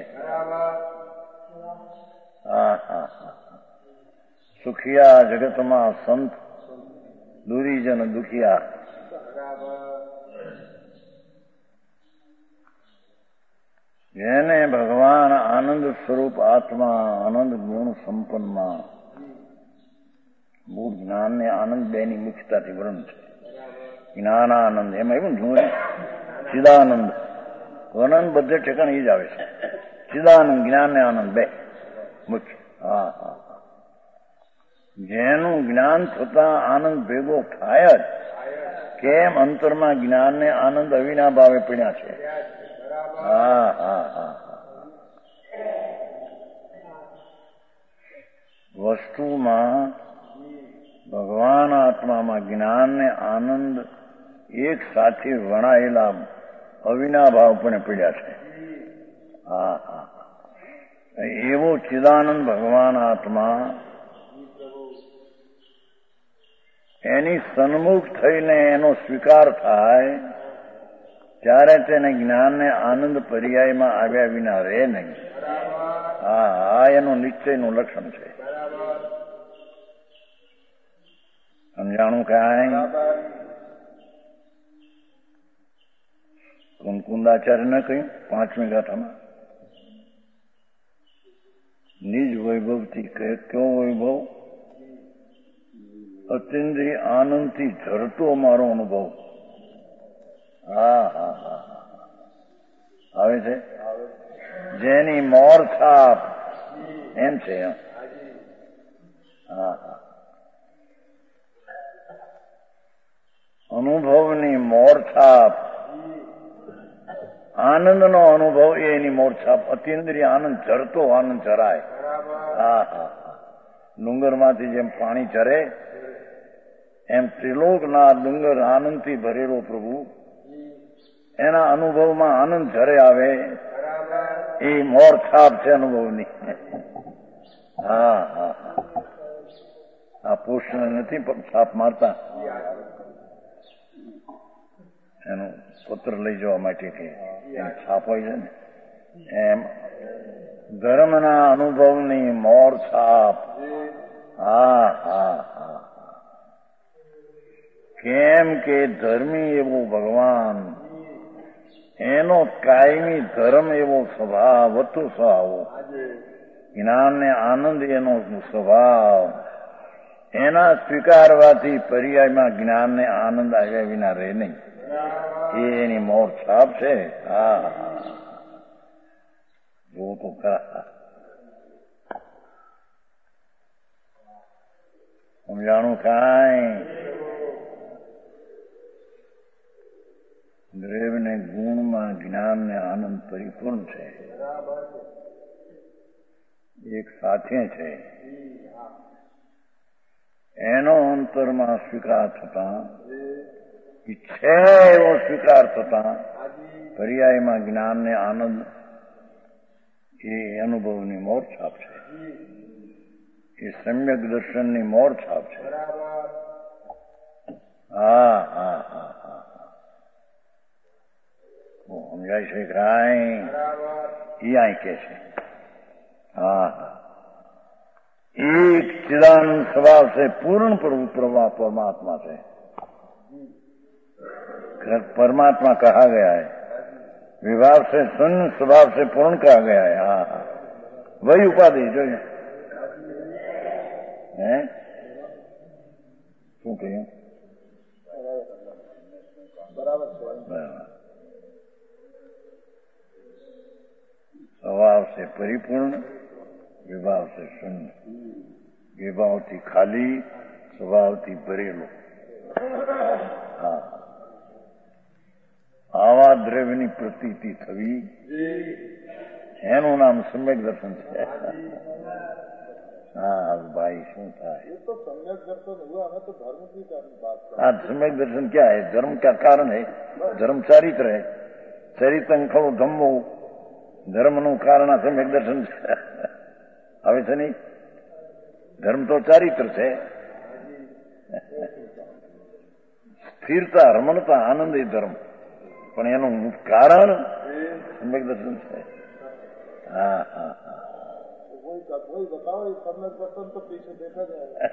હા હા સુખિયા જગતમાં સંત દુરીજન દુખિયા. જેને ભગવાન આનંદ સ્વરૂપ આત્મા આનંદ ગુણ સંપન્નમાં મૂળ જ્ઞાન ને આનંદ બેની મુખ્યતાથી વર્ણન છે. જ્ઞાનાનંદ એમાં એવું જોયું ચિદાનંદ વર્ણન બધે ઠેકાણે એ જ આવે છે. ચિદાનંદ જ્ઞાન ને આનંદ બે મુખ્ય. હા હા, જેનું જ્ઞાન થતા આનંદ ભેગો થાય જ, કેમ અંતરમાં જ્ઞાન ને આનંદ અવિના ભાવે પડ્યા છે. હા હા હા, વસ્તુમાં ભગવાન આત્મામાં જ્ઞાન ને આનંદ એક સાથે વણાયેલા અવિના ભાવ પણ પડ્યા છે. હા હા, એવો ચિદાનંદ ભગવાન આત્મા એની સન્મુખ થઈને એનો સ્વીકાર થાય ત્યારે તેને જ્ઞાન ને આનંદ પર્યાયમાં આવ્યા વિના રહે નહીં. હા હા, એનું નિશ્ચયનું લક્ષણ છે. સમજાણું કાંઈ? કુંકુંદાચાર્ય ને કહ્યું 5મી ગાથામાં નિજ વૈભવથી કયો વૈભવ? અતિન્દ્રિય આનંદથી ઝરતો મારો અનુભવ. હા હા હા, આવે છે જેની મોર છાપ એમ છે. હા હા, અનુભવની મોર છાપ, આનંદનો અનુભવ એની મોર છાપ. અતિન્દ્રિય આનંદ ઝરતો આનંદ જરાય. હા હા, ડુંગરમાંથી જેમ પાણી ઝરે એમ ત્રિલોકના ડુંગર આનંદથી ભરેલો પ્રભુ એના અનુભવમાં આનંદ ઝરે આવે એ મોર છાપ છે અનુભવની. હા હા, આ પુષ્ણ નથી છાપ મારતા, એનું પત્ર લઈ જવા માટે કે છાપ હોય છે ને એમ ધર્મના અનુભવની મોર છાપ. હા હા હા, કેમ કે ધર્મી એવો ભગવાન, એનો કાયમી ધર્મ એવો સ્વભાવ, વતુ સ્વભાવ, જ્ઞાન ને આનંદ એનો સ્વભાવ, એના સ્વીકારવાથી પર્યાયમાં જ્ઞાન ને આનંદ આવ્યા વિના રહે નહીં. એ એની મોર છાપ છે. હા હા, જો તો ખરા. સમજાણું કાંઈ? દ્રવ્ય ગુણમાં જ્ઞાન ને આનંદ પરિપૂર્ણ છે, એક સાથે છે. એનો અંતરમાં સ્વીકાર થતા, ઈચ્છે એવો સ્વીકાર થતા પર્યાયમાં જ્ઞાન ને આનંદ એ અનુભવની મોર છાપ છે. એ સમ્યક દર્શનની મોર છાપ છે. હા હા હા હા, સમજાય છે કાંઈ? એ અહીં કે છે. હા હા, एक चिदानंद स्वभाव से पूर्ण प्रभा परमात्मा से परमात्मा कहा गया है, विभाव से शून्य स्वभाव से पूर्ण कहा गया है. हाँ हाँ, वही उपाधि जो है શું કહ્યું? બરાબર છે. स्वभाव से परिपूर्ण, विभाव से शून्य. विभावથી ખાલી, સ્વભાવથી ભરેલો. હા, આવા દ્રવ્યની પ્રતીતિ થવી એનું નામ સમ્યક દર્શન છે. હા ભાઈ, શું થાય? ये तो सम्यक दर्शन हुआ, हमें तो धर्म की बात कर. हाँ, सम्यक दर्शन क्या है? धर्म क्या कारण है? धर्म चारित्र है. चरित्रं खलु धम्मो, ધર્મનું કારણ આ સમ્યક દર્શન છે. આવે છે નહીં? ધર્મ તો ચારિત્ર છે. સ્થિરતા, રમણતા, આનંદ એ ધર્મ, પણ એનું કારણ સમ્યક દર્શન છે. હા હા હા, वही बताओ, ये सम्यक दर्शन तो पीछे देखा जाएगा.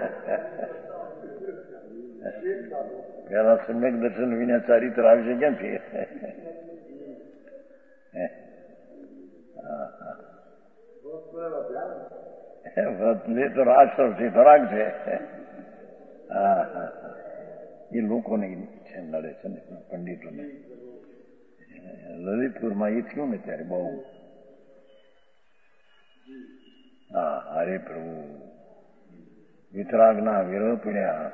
પેલા સમ્યક દર્શન વિના ચારિત્ર આવશે ક્યાંથી? વ્રત તો રાષ્ટ્રથી ધરાક છે. હા હા, એ લોકોને છે નડે છે ને પંડિતોને. લલિતપુરમાં એ થયું ને ત્યારે બહુ. હા, હરે પ્રભુ વિતરાગના વિરહ પીડ્યા.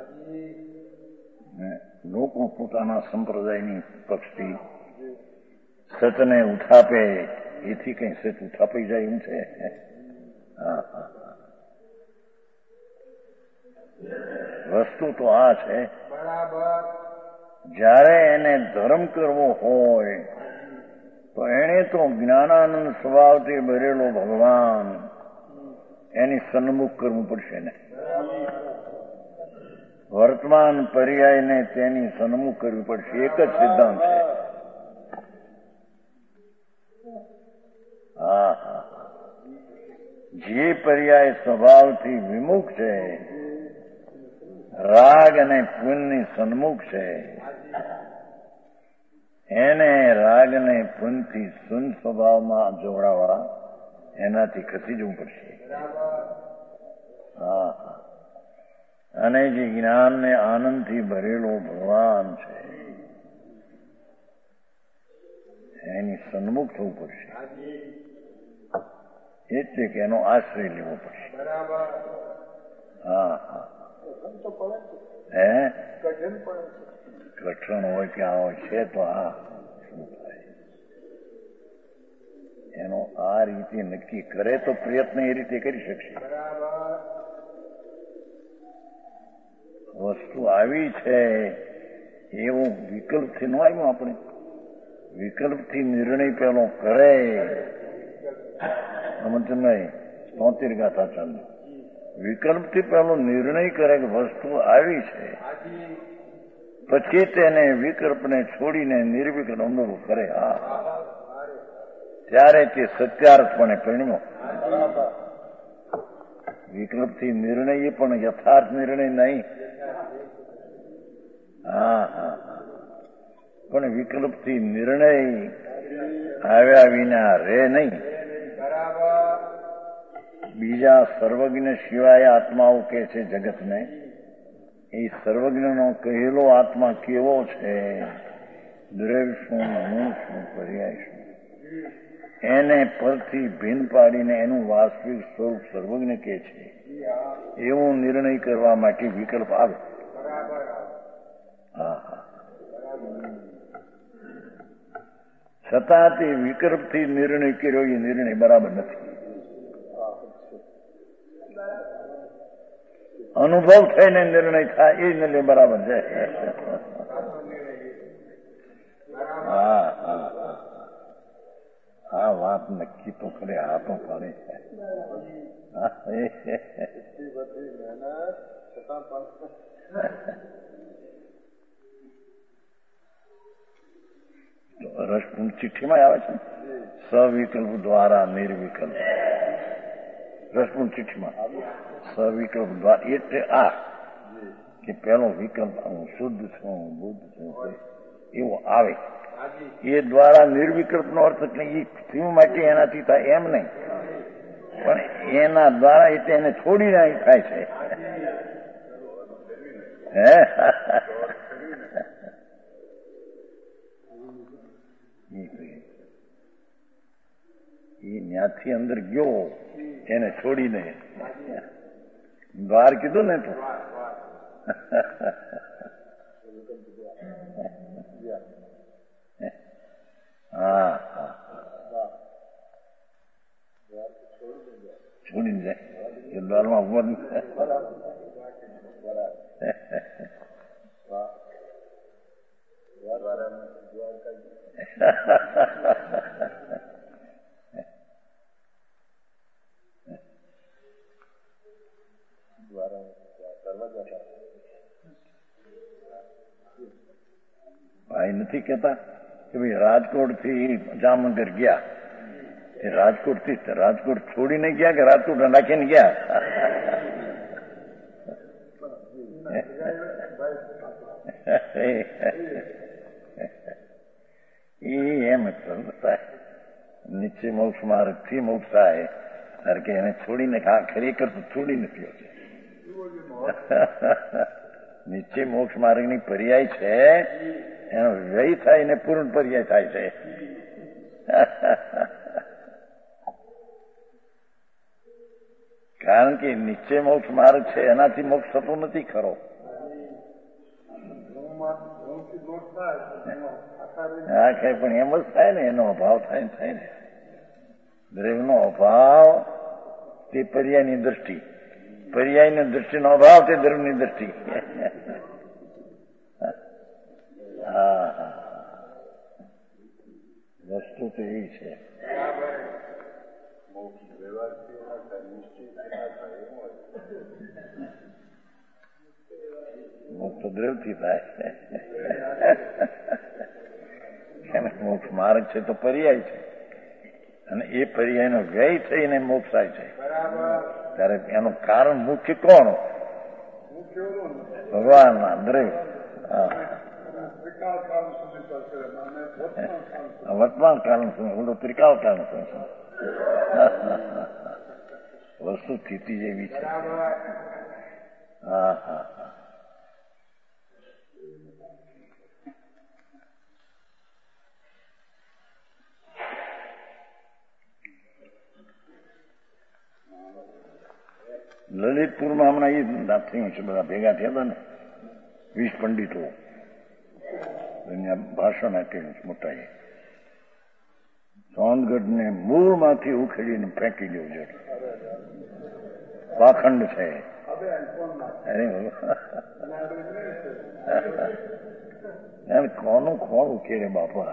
લોકો પોતાના સંપ્રદાયની પક્ષથી સતને ઉઠાપે, એથી કઈ સત ઉઠાપાઈ જાય એમ છે. હા હા, વસ્તુ તો આ છે, જ્યારે એને ધર્મ કરવો હોય તો એને તો જ્ઞાનાનંદ સ્વભાવથી ભરેલો ભગવાન એની સન્મુખ કરવું પડશે ને. વર્તમાન પર્યાયને તેની સન્મુખ કરવી પડશે. એક જ સિદ્ધાંત છે. હા હા, જે પર્યાય સ્વભાવથી વિમુખ છે, રાગ અને પુણ્યની સન્મુખ છે, એને રાગ અને પુણ્યથી શુન્ન સ્વભાવમાં જોડાવા એનાથી ખસી જવું પડશે. હા હા, અને જે જ્ઞાનને આનંદથી ભરેલો ભગવાન છે એની સન્મુખ થવું પડશે. એટલે કે એનો આશ્રય લેવો પડશે. હા હા, હે કઠણ હોય કે આ હોય છે તો હા શું થાય એનો આ રીતે નક્કી કરે તો પ્રયત્ન એ રીતે કરી શકશે. વસ્તુ આવી છે એવું વિકલ્પથી ન આવ્યું. આપણે વિકલ્પથી નિર્ણય પેલો કરે નહીં. 73 ગાથા ચાલુ. વિકલ્પથી પેલો નિર્ણય કરે કે વસ્તુ આવી છે, પછી તેને વિકલ્પને છોડીને નિર્વિકલ્પ અનુભવ કરે. હા, ત્યારે તે સત્યાર્થપણે પરિણમ્યો. વિકલ્પથી નિર્ણય એ પણ યથાર્થ નિર્ણય નહીં. હા હા, પણ વિકલ્પથી નિર્ણય આવ્યા વિના રે નહીં. બીજા સર્વજ્ઞ સિવાય આત્માઓ કે છે જગતને, એ સર્વજ્ઞનો કહેલો આત્મા કેવો છે, દ્રવ્ય શું, મૂળ શું, પર્યાય શું, એને પરથી ભિન્ન પાડીને એનું વાસ્તવિક સ્વરૂપ સર્વજ્ઞ કે છે એવો નિર્ણય કરવા માટે વિકલ્પ આવે. હા હા, છતાં તે વિકલ્પથી નિર્ણય કર્યો એ નિર્ણય બરાબર નથી. અનુભવ થઈને નિર્ણય થાય એ નિર્ણય બરાબર છે. હા હા, આ વાત નક્કી તો કરે. આ તો પડે. રસપૂર્ણ ચિઠ્ઠીમાં આવે છે સવિકલ્પ દ્વારા નિર્વિકલ્પ. રસપૂર્ણ ચિઠ્ઠીમાં સવિકલ્પ દ્વારા એટલે આ કે પેલો વિકલ્પ હું શુદ્ધ છું, બુદ્ધ છું એવો આવે. એ દ્વારા નિર્વિકલ્પનો અર્થ એટલે એ થયું માટે એનાથી થાય એમ નહીં, પણ એના દ્વારા એટલે એને છોડીને થાય છે. એ ત્યાંથી અંદર ગયો એને છોડીને. દ્વાર કીધું ને તું. હા હા, છોડીને જાય એ દ્વારમાં ઉભો. ભાઈ નથી કેતા કે ભાઈ રાજકોટ થી જામનગર ગયા, રાજકોટ છોડીને ગયા કે રાજકોટ નાખીને ગયા? એમ થાય. નિશ્ચય મોક્ષ માર્ગથી મોક્ષ થાય, કારણ કે એને છોડીને ખરેખર તો છોડી નથી હોતી. નિશ્ચય મોક્ષ માર્ગની પર્યાય છે, એનો વ્યય થાય ને પૂર્ણ પર્યાય થાય છે. કારણ કે નિશ્ચય મોક્ષ માર્ગ છે એનાથી મોક્ષ થતો નથી ખરો. હા કઈ પણ એમ જ થાય ને, એનો અભાવ થાય ને. દ્રવ્યનો અભાવ તે પર્યાયની દ્રષ્ટિ, પર્યાયની દ્રષ્ટિનો અભાવ તે દ્રવ્યની દ્રષ્ટિ. હા વસ્તુ તો એ છે. મોક્ષ તો દ્રવ્યથી થાય. મોક્ષ માર્ગ છે તો પર્યાય છે, અને એ પર્યાયનો વ્યય થઈને મોક્ષ થાય છે. ત્યારે એનું કારણ મુખ્ય કોણ? ભગવાનના દ્રવ્ય. વર્તમાન કારણ શું? ત્રિકાળ કારણ શું? વસ્તુ સ્થિતિ જેવી છે. હા હા લલિતપુરમાં હમણાં એ થયું છે, બધા ભેગા થયા હતા ને 20 પંડિતો, ભાષણ આપ્યું મોટા. સોનગઢને મૂળમાંથી ઉખેડીને ફેંકી દેવું જોઈએ. પાખંડ છે. કોનું કોણ ઉકેલે બાપા?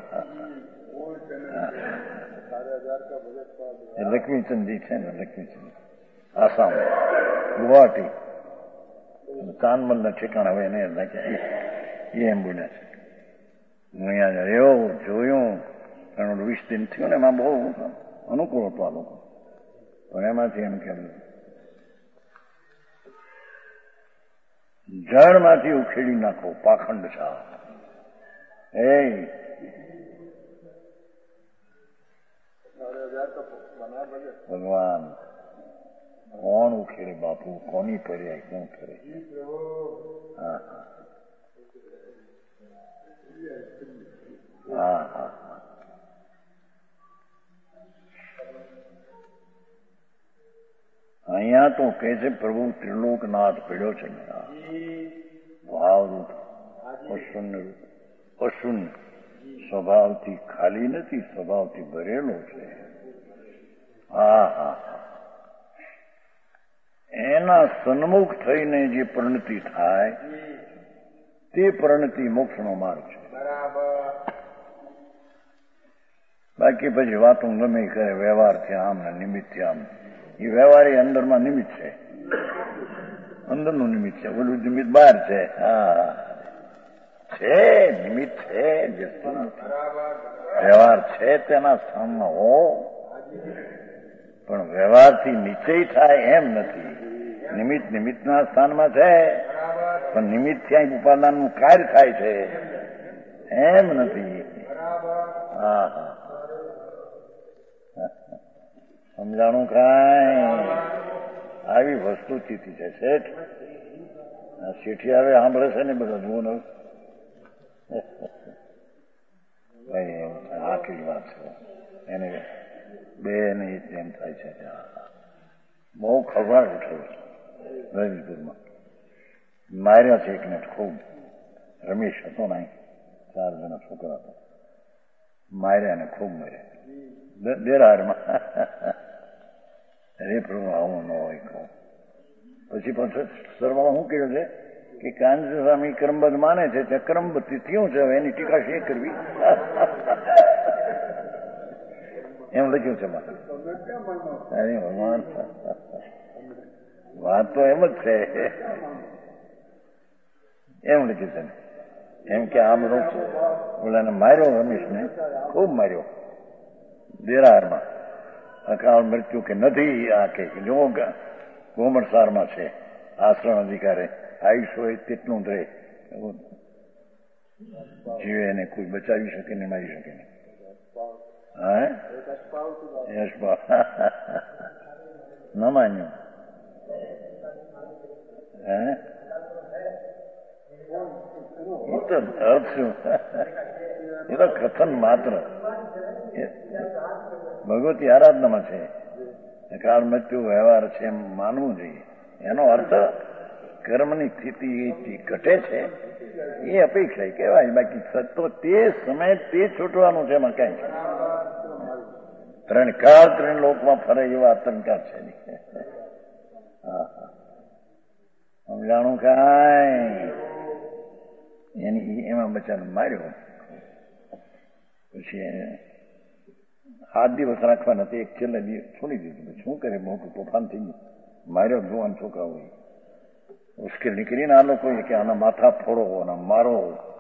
લક્ષ્મીચંદજી છે ને, લક્ષ્મીચંદ આસામ, ગુવાહાટી, કાનમલના ઠેકાણા હવે એને નાખ્યા. એમ બોલ્યા છે. હું અહીંયા રહ્યો, જોયું, 20 દિન થયું ને, એમાં બહુ અનુકૂળ હતું આ લોકો. પણ એમાંથી એમ કેમ જળમાંથી ઉખેડી નાખો, પાખંડ છા. ભગવાન કોણ ઉખેડે બાપુ? કોની પર્યાય કોણ કરે? હા હા હા. અહીંયા તો કે છે પ્રભુ ત્રિલોકનાથ પડ્યો છે. ભાવરૂપ, અશૂન્ય રૂપ, અશૂન્ય, સ્વભાવથી ખાલી નથી, સ્વભાવથી ભરેલો છે. હા હા. એના સન્મુખ થઈને જે પરિણતિ થાય તે પરિણતિ મોક્ષનો માર્ગ છે. બાકી પછી વાતો ગમે કરે, વ્યવહારથી આમ ને નિમિત્તથી આમ. એ વ્યવહાર એ અંદરમાં નિમિત્ત છે, અંદરનું નિમિત્ત છે, ઓલું નિમિત્ત બહાર છે. હા છે, નિમિત્ત છે, વ્યવહાર છે તેના સ્થાનમાં હો, પણ વ્યવહારથી નિશ્ચય થાય એમ નથી. નિમિત્ત નિમિત્તના સ્થાનમાં છે, પણ નિમિત્ત ત્યાં ઉપાદાનનું કાર્ય થાય છે એમ નથી. હા હા સમજાણું? કાંઈ આવી વસ્તુ સ્થિતિ છે શેઠ. શેઠી આવે સાંભળે છે ને બધા, જુઓ ને આટલી વાત છે એને બે નહીં એમ થાય છે. બહુ ખબર ઉઠ્યો રવિપુરમાં માર્યા છે એકને ખૂબ. રમેશ હતો ને, 4 જણા છોકરા હતા, માર્યા ને ખૂબ માર્યા દેરાડમાં. અરે પ્રભુ આવું ન હોય કહું. પછી પણ સર્વમાં શું કહ્યું છે કે કાંત સ્વામી કર્મબદ્ધ માને છે, ત્યાં કર્મબદ્ધ થયું છે, હવે એની ટીકા શી કરવી? એમ લખ્યું છે મારે. અરે ભગવાન, વાત તો એમ જ છે, એમ લખ્યું છે. એમ કે આમ ઓલાને માર્યો, રમેશને ખૂબ માર્યો દેરારમાં, અકાળ મૃત્યુ કે નથી. આ કે જો ગોમણસારમાં છે, આશ્રમ અધિકારે આયુષ હોય તેટલું જ રહે, જીવે એને કોઈ બચાવી શકે ને મારી શકે નહીં. હા યશભાવ ન માન્યું હે એ તો અર્થ શું એ તો કથન માત્ર ભગવતી આરાધનામાં છે કાળ મૃત્યુ વ્યવહાર છે એમ માનવું જોઈએ. એનો અર્થ કર્મની સ્થિતિ ઘટે છે એ અપેક્ષા કહેવાય. બાકી સત્તો તે સમયે તે છૂટવાનું છે એમાં કઈ ત્રણ કાળ ત્રણ લોકમાં ફરે એવા આતંકાર છે. સમજાણું કાંઈ એની એમાં બચાને માર્યો પછી 7 દિવસ રાખવા નથી. એક છેલ્લે દિવસ છોડી દીધું. શું કરે મોટું તોફાન થઈ ગયું. માર્યો જુવાન છોકરા હોય મુશ્કેલ નીકળીને આ લોકો કે આના માથા ફોડો અને મારો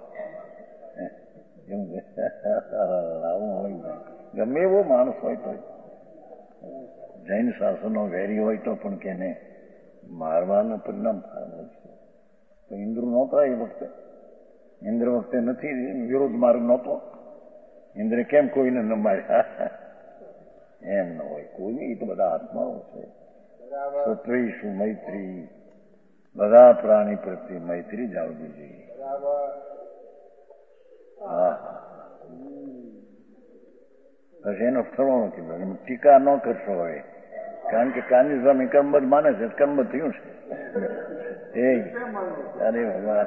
એમ આવું હોય. ગમે એવો માણસ હોય તો જૈન શાસનનો વેરી હોય તો પણ કેને મારવાનું પરિણામ થાય છે. ઇન્દ્ર નહોતા એ વખતે. ઇન્દ્ર વખતે નથી વિરોધ માર્ગ નહોતો. ઇન્દ્રે કેમ કોઈને ન માર્યા એમ ન હોય. કોઈ એ તો બધા આત્માઓ છે. સત્વઈશુ મૈત્રી બધા પ્રાણી પ્રત્યે મૈત્રી જાળવી જોઈએ. હા પછી એનો સ્થળો નથી ટીકા ન કરશો હવે. કારણ કે કાનજી સ્વામી કર્મબદ્ધ માને છે. કર્મબદ્ધ થયું છે. અરે ભગવાન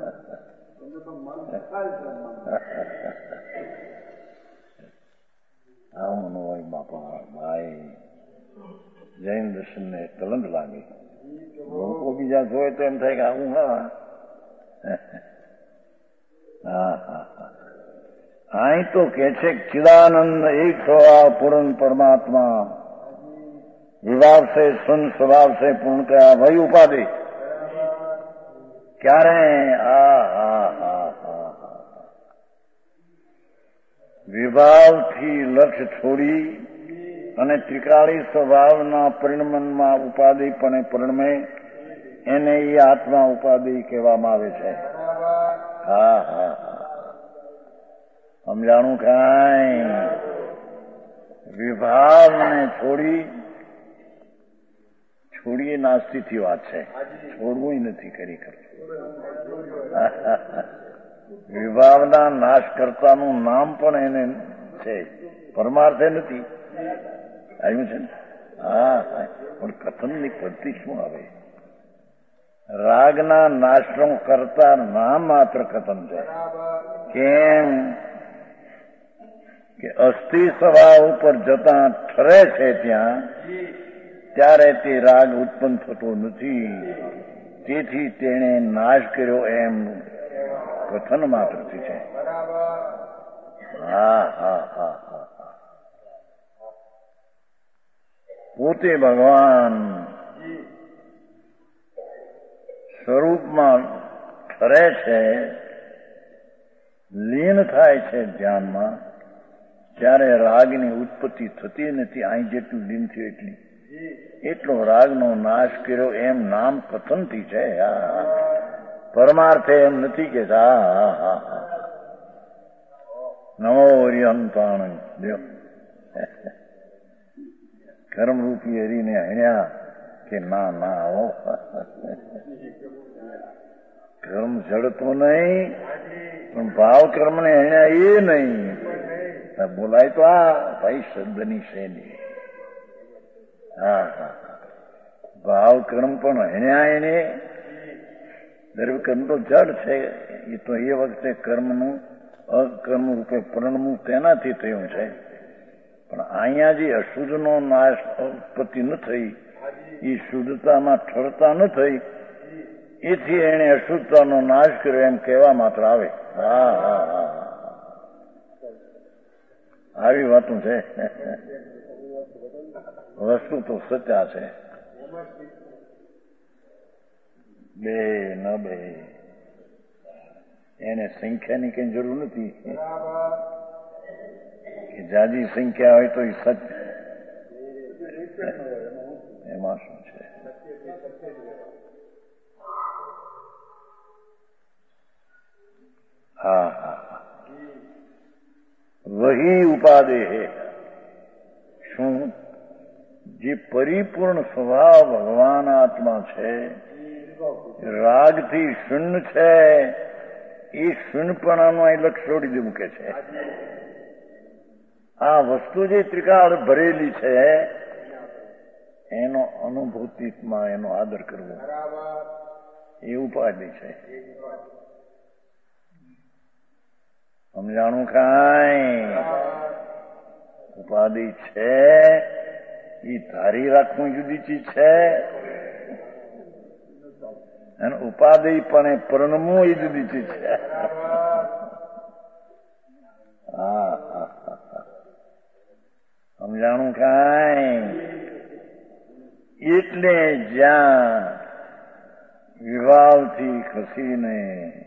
આવું ન હોય બાપા ભાઈ. જૈન દર્શન ને કલંક લાગે. લોકો બીજા જોયે તો એમ થાય કે આવું હા અહીં તો કે છે ચિદાનંદ એક સ્વભાવ પૂર્ણ પરમાત્મા વિભાવ से सुन स्वभाव से पूर्ण कया वही उपाधि ક્યારે વિભાવથી લક્ષ્ય છોડી અને ત્રિકાળી સ્વભાવના પરિણમનમાં ઉપાધિપણે પરિણમે એને એ આત્મા ઉપાધિ કહેવામાં આવે છે. હા હા સમજાણું કાંઈ. વિભાવને છોડીએ નાસ્તીથી વાત છે. છોડવું નથી કરી કરતું. વિભાવના નાશ કરતાનું નામ પણ એને છે. પરમાર્થે નથી આવ્યું છે ને. હા પણ કથનની પદ્ધતિ શું આવે? રાગના નાશનો કરતા નામ માત્ર કથન છે. કેમ કે અસ્થિ સ્વભાવ ઉપર જતા ઠરે છે ત્યાં ત્યારે તે રાગ ઉત્પન્ન થતો નથી. તેથી તેણે નાશ કર્યો એમ કથન માત્રથી છે. હા હા હા હા પોતે ભગવાન સ્વરૂપમાં ઠરે છે, લીન થાય છે ધ્યાનમાં, ત્યારે રાગની ઉત્પત્તિ થતી નથી. અહીં જેટલું લીન થયું એટલી એટલો રાગનો નાશ કર્યો એમ નામ કથનથી છે. પરમાર્થે એમ નથી કે નમો હરિહંતાણ દેવ કર્મરૂપી હરીને હણ્યા કે ના હો કર્મ જડતો નહીં પણ ભાવ કર્મને હણ્યા એ નહીં. બોલાય તો ભાઈ શબ્દની શૈલી. ભાવ કર્મ પણ હણ્યા એને. દરેક કર્મ તો જડ છે. એ તો એ વખતે કર્મનું અકર્મ રૂપે પરિણમું તેનાથી થયું છે. પણ અહીંયા જે અશુદ્ધનો નાશ ઉત્પત્તિ ન થઈ, એ શુદ્ધતામાં ઠરતા ન થઈ, એથી એને અશુદ્ધતાનો નાશ કર્યો એમ કહેવા માત્ર આવે. આવી વાતું છે. વસ્તુ તો સચ્ચા છે. બે ન બે એને સંખ્યાની કઈ જરૂર નથી. કે જાજી સંખ્યા હોય તો એ સત્ય. એમાં શું છે? હા વહી ઉપાદેહ. શું? જે પરિપૂર્ણ સ્વભાવ ભગવાન આત્મા છે, રાગથી શૂન્ય છે, એ શૂન્યપણાનું અહીં લક્ષ છોડી દે મૂકે છે. આ વસ્તુ જે ત્રિકાળ ભરેલી છે એનો અનુભૂતિમાં એનો આદર કરવો એ ઉપાધિ છે. સમજાણું? કાંઈ ઉપાધિ છે એ ધારી રાખવું જુદી ચીજ છે, અને ઉપાધિ પણ એ પરણવું એ જુદી ચીજ છે. સમજાણું? કાંઈ એટલે જ્યાં વિવાહથી ખસીને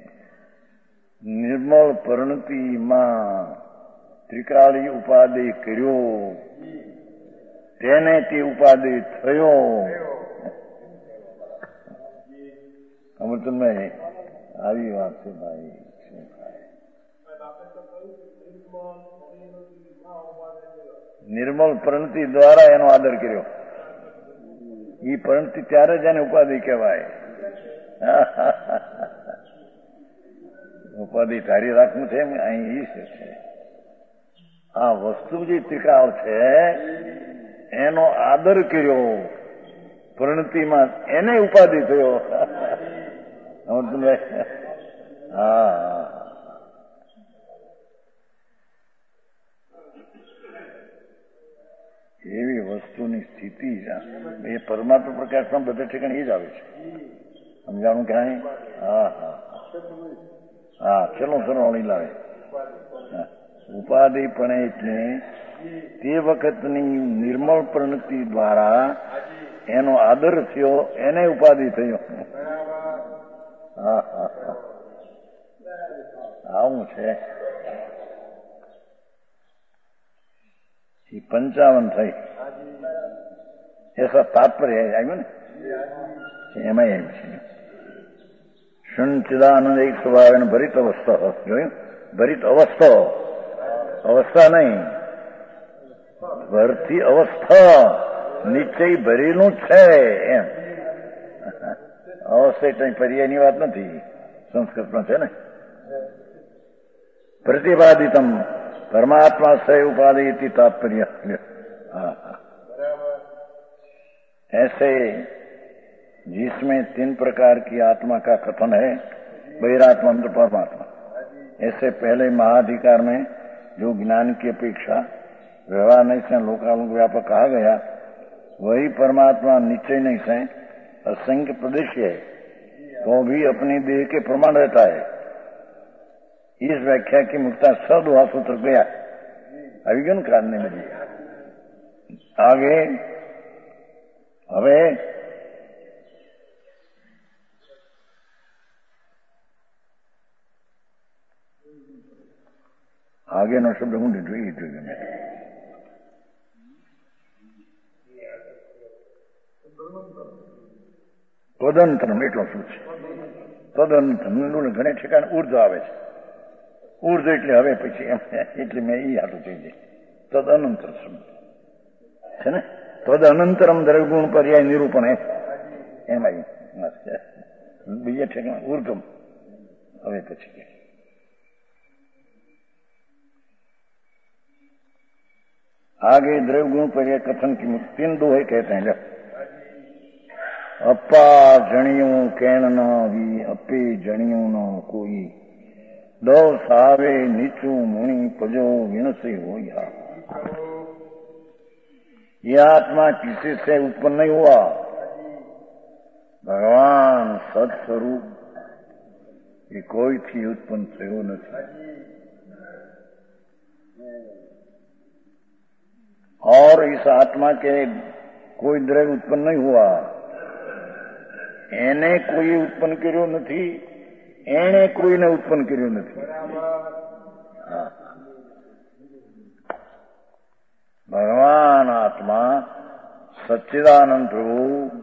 નિર્મળ પરિણતિમાં ત્રિકાળી ઉપાધિ કર્યો તેને તે ઉપાધિ થયો. અમૃતમય આવી વાત છે ભાઈ. શું થાય? નિર્મળ પરિણતિ દ્વારા એનો આદર કર્યો. એ પરિણતિ ત્યારે જ એને ઉપાધિ કહેવાય. ઉપાધિ ધારી રાખવું છે અહીં ઈ છે. આ વસ્તુ જે ત્રિકાળ છે એનો આદર કર્યો પરિણતિમાં, એને ઉપાધિ થયો. હા, એવી વસ્તુની સ્થિતિ એ પરમાત્મા પ્રકાશમાં બધા ઠેકાણે એ જ આવે છે. સમજાણું ક્યાંય? હા હા હા. ચલો સરવાણી લાવે. ઉપાધિ પણ એટલે તે વખતની નિર્મળ પરિણતિ દ્વારા એનો આદર થયો, એને ઉપાધિ થયો. હા હા હા, આવું છે. 55 થઈ એસા તાત્પર્ય આવ્યું ને એમાં એમ છે. શુન્ચિદાનંદ એક સ્વભાવ ભરિત અવસ્થા જોયું. ભરિત અવસ્થા, અવસ્થા નહીં, ભરતી અવસ્થા, નિશ્ચય ભરેલું છે એમ. અવસ્થા એટલે પર્યાયની વાત નથી, સંસ્કૃતમાં છે ને. પ્રતિપાદિતમ परमात्मा से उपाधि तात्पर्य. ऐसे जिसमें 3 प्रकार की आत्मा का कथन है, बहिरात्मा अंतर परमात्मा, ऐसे पहले महाधिकार में जो ज्ञान की अपेक्षा व्यवहार नहीं से लोकालोक व्यापक कहा गया, वही परमात्मा निश्चय नहीं से असंख्य प्रदेश है तो भी अपनी देह के प्रमाण रहता है. इस व्याख्या की मुक्ता सदुहा सूत्र गया. अभिज्ञान कारणने बધી आगे હવે આગેનો શબ્દ હું જોઈ મેં તદંતરમ એટલો શું છે? તદંતરમ ઘણા ઠેકાણે ઉર્ધ આવે છે. ઉર્ધ એટલે હવે પછી એમ, એટલે મેં એ હાટું થઈ જાય. તદ અનંતર શબ્દ છે ને. તદ અનંતરમ દ્રવ્યગુણ પર્યાય નિરૂપણ એમાં બીજા ઠેકાણે ઉર્ધમ હવે પછી आगे द्रव्य गुण पर्याय कथन की 3 दोहे कहते हैं. अपा जणियों कैन न वी अपे जणियों न कोई दो सावे नीचू मुनि पजो विनसे हो. यह आत्मा किसी से उत्पन्न नहीं हुआ. भगवान सत्स्वरूप ये कोई थी उत्पन्न थयो नहीं. और इस आत्मा के कोई द्रव्य उत्पन्न नहीं हुआ. એને કોઈ ઉત્પન્ન કર્યો નથી, એને કોઈને ઉત્પન્ન કર્યો નથી. ભગવાન આત્મા સચ્ચિદાનંદ પ્રભુ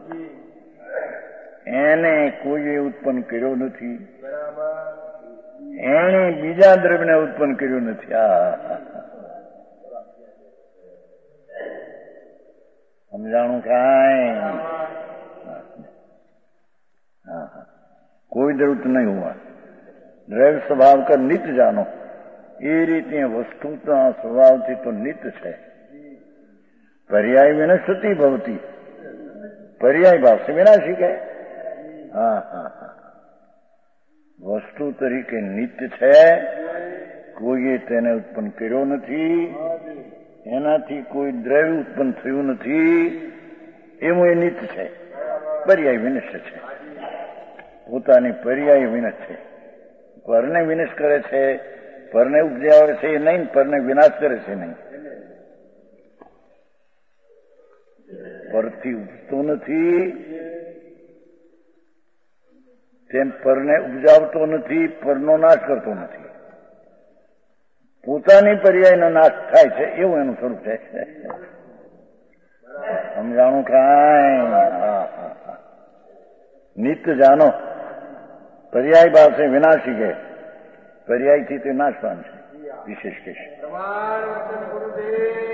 એને કોઈએ ઉત્પન્ન કર્યો નથી, એને બીજા દ્રવ્યને ઉત્પન્ન કર્યું નથી. સમજાણું કાંઈ हाँ हाँ कोई जरूरत नहीं हुआ દ્રવ્ય સ્વભાવ કર નિત જાનો એ રીતે વસ્તુના સ્વભાવથી તો નિત છે પર્યાય વિનશ્યતિ ભવતી પર્યાય ભાવ છે વિનાશી કે હા હા હા વસ્તુ તરીકે નિત્ય છે કોઈએ તેને ઉત્પન્ન કર્યો નથી એનાથી કોઈ દ્રવ્ય ઉત્પન્ન થયું નથી એવું એ નિત્ય છે પર્યાય વિનશ્ય છે પોતાની પર્યાય વિનાશ છે પરને વિનાશ કરે છે પરને ઉપજાવે છે એ નહીં પરને વિનાશ કરે છે નહીં પરથી ઉપજતો નથી તેમ પરને ઉપજાવતો નથી પરનો નાશ કરતો નથી પોતાની પર્યાયનો નાશ થાય છે એવું એનું સ્વરૂપ છે સમજાણું કાંઈ હા હા હા નિત્ય જાનો પર્યાય ભાવ છે વિનાશી કે પર્યાયથી તે નાશવાન છે વિશેષ કહેશે.